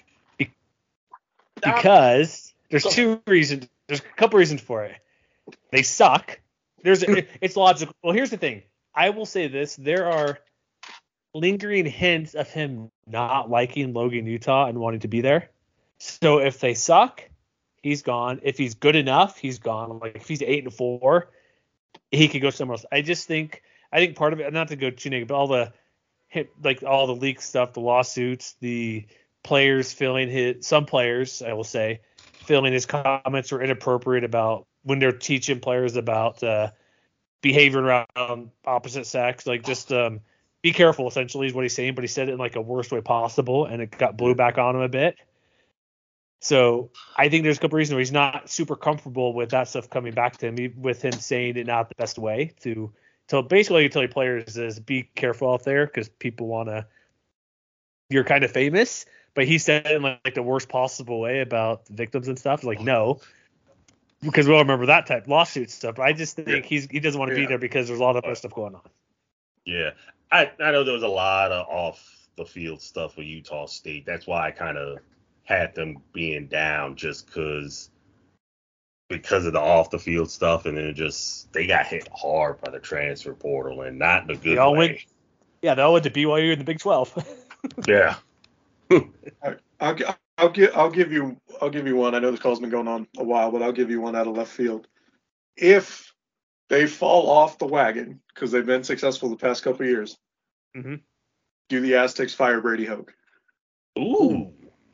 because there's two reasons. There's a couple reasons for it. They suck. There's it's logical. Well, here's the thing. I will say this: there are lingering hints of him not liking Logan, Utah, and wanting to be there. So if they suck, he's gone. If he's good enough, he's gone. Like if he's eight and four, he could go somewhere else. I just think I think part of it, not to go too negative, but all the like all the leak stuff, the lawsuits, the players feeling his some players, I will say, feeling his comments were inappropriate about when they're teaching players about uh, behavior around opposite sex. Like just um, be careful, essentially, is what he's saying. But he said it in like a worst way possible, and it got blew back on him a bit. So I think there's a couple reasons where he's not super comfortable with that stuff coming back to him, with him saying it not the best way to. So basically, you tell your players is be careful out there because people want to. You're kind of famous, but he said it in like, like the worst possible way about victims and stuff. Like no, because we all remember that type lawsuit stuff. But I just think yeah. he's he doesn't want to yeah. be there because there's a lot of other stuff going on. Yeah, I I know there was a lot of off the field stuff with Utah State. That's why I kind of had them being down just because. because of the off the field stuff, and then just they got hit hard by the transfer portal and not in a good all way. Went, yeah, they all went to B Y U in the Big twelve. yeah. I'll, I'll give I'll give you I'll give you one. I know this call's been going on a while, but I'll give you one out of left field. If they fall off the wagon because they've been successful the past couple of years, mm-hmm. do the Aztecs fire Brady Hoke? Ooh.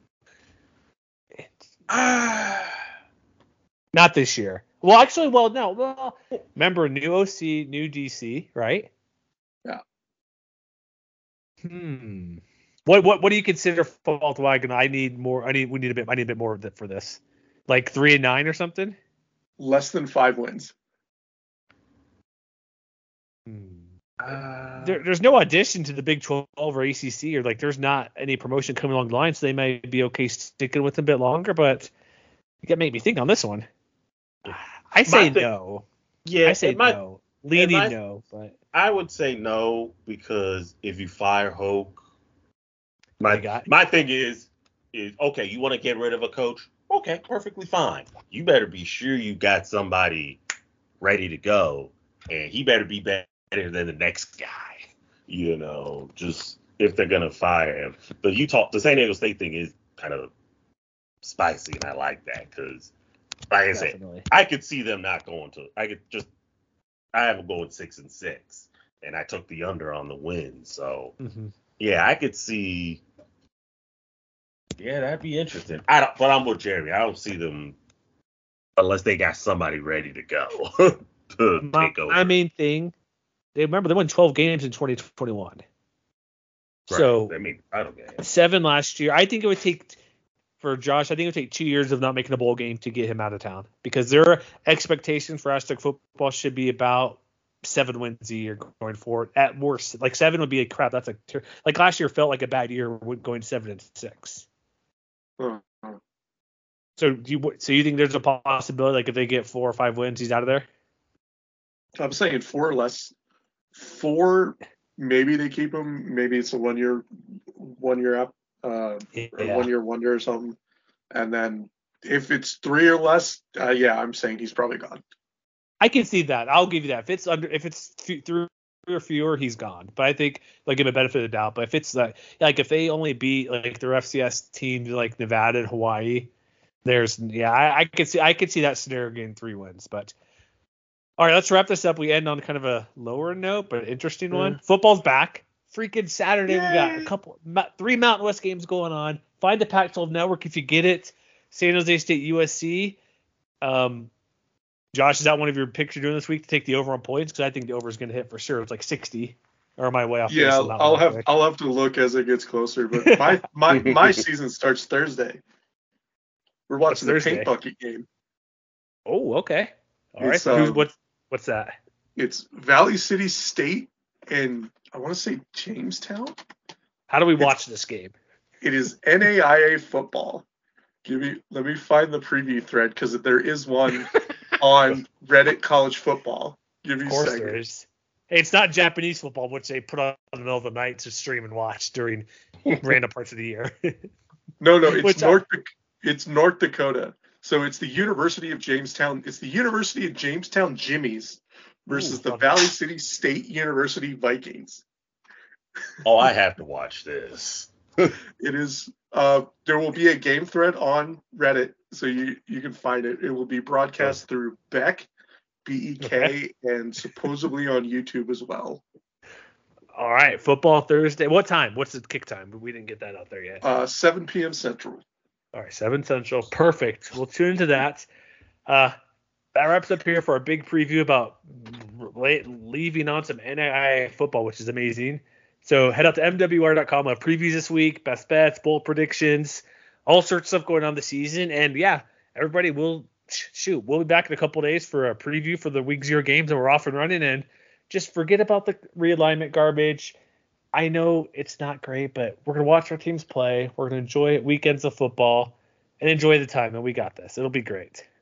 Ah. Not this year. Well, actually, well, no. Well, remember, new O C, new D C, right? Yeah. Hmm. What what what do you consider fault wagon? I need more. I need. We need a bit. I need a bit more of it for this. Like three and nine or something. Less than five wins. Hmm. Uh, there, there's no audition to the Big twelve or A C C, or like there's not any promotion coming along the line, so they may be okay sticking with them a bit longer. But you got to make me think on this one. I say thing, no. Yeah, I say my, no. Leaning my, no, but I would say no because if you fire Hoke, my my thing is is okay. You want to get rid of a coach? Okay, perfectly fine. You better be sure you got somebody ready to go, and he better be better than the next guy. You know, just if they're gonna fire him. The Utah, the San Diego State thing is kind of spicy, and I like that because. Like I said, I could see them not going to. I could just. I have them going six and six, and I took the under on the win. So mm-hmm. yeah, I could see. Yeah, that'd be interesting. I don't, but I'm with Jeremy. I don't see them unless they got somebody ready to go to my, take over. My main thing, they remember they won twelve games in twenty twenty-one. Right. So I mean, I don't get it. Seven last year. I think it would take. For Josh, I think it would take two years of not making a bowl game to get him out of town because their expectations for Aztec football should be about seven wins a year going forward. At worst, like seven would be a crap. That's a ter- like last year felt like a bad year going seven and six. Mm-hmm. So do you so you think there's a possibility like if they get four or five wins, he's out of there? I'm saying four or less. Four, maybe they keep him. Maybe it's a one year, one year up. Uh, yeah. or one year wonder or something, and then if it's three or less, uh, yeah, I'm saying he's probably gone. I can see that. I'll give you that. If it's under, if it's three or fewer, he's gone. But I think like give him a benefit of the doubt. But if it's like like if they only beat like their F C S teams like Nevada and Hawaii, there's yeah, I, I could see I could see that scenario getting three wins. But all right, let's wrap this up. We end on kind of a lower note, but interesting mm. one. Football's back. Freaking Saturday, Yay. We got a couple, three Mountain West games going on. Find the Pac twelve Network if you get it. San Jose State, U S C. Um, Josh, is that one of your picks you're doing this week to take the over on points? Because I think the over is going to hit for sure. It's like sixty. Or am I way off? Yeah, I'll, I'll have quick. I'll have to look as it gets closer. But my my, my season starts Thursday. We're watching the Paint Bucket game. Oh, okay. All it's, right. So um, what's what's that? It's Valley City State and. I want to say Jamestown. How do we watch it's, this game? It is N A I A football. Give me, let me find the preview thread because there is one on Reddit College Football. Give you of course seconds. there is. Hey, it's not Japanese football, which they put on in the middle of the night to stream and watch during random parts of the year. No, no, it's Which North. I, It's North Dakota. So it's the University of Jamestown. It's the University of Jamestown Jimmies versus Ooh, the Valley City State University Vikings. Oh, I have to watch this. It is. Uh, there will be a game thread on Reddit, so you you can find it. It will be broadcast through Beck, B E K, Okay. and supposedly on YouTube as well. All right, football Thursday. What time? What's the kick time? We didn't get that out there yet. Uh, seven p.m. Central. All right, seven Central. Perfect. We'll tune into that. Uh, that wraps up here for our big preview about late, leaving on some N A I A football, which is amazing. So head out to M W R dot com. We'll have previews this week, best bets, bold predictions, all sorts of stuff going on this season. And yeah, everybody will shoot. We'll be back in a couple of days for a preview for the week zero games, and we're off and running. And just forget about the realignment garbage. I know it's not great, but we're going to watch our teams play. We're going to enjoy weekends of football and enjoy the time, and we got this. It'll be great.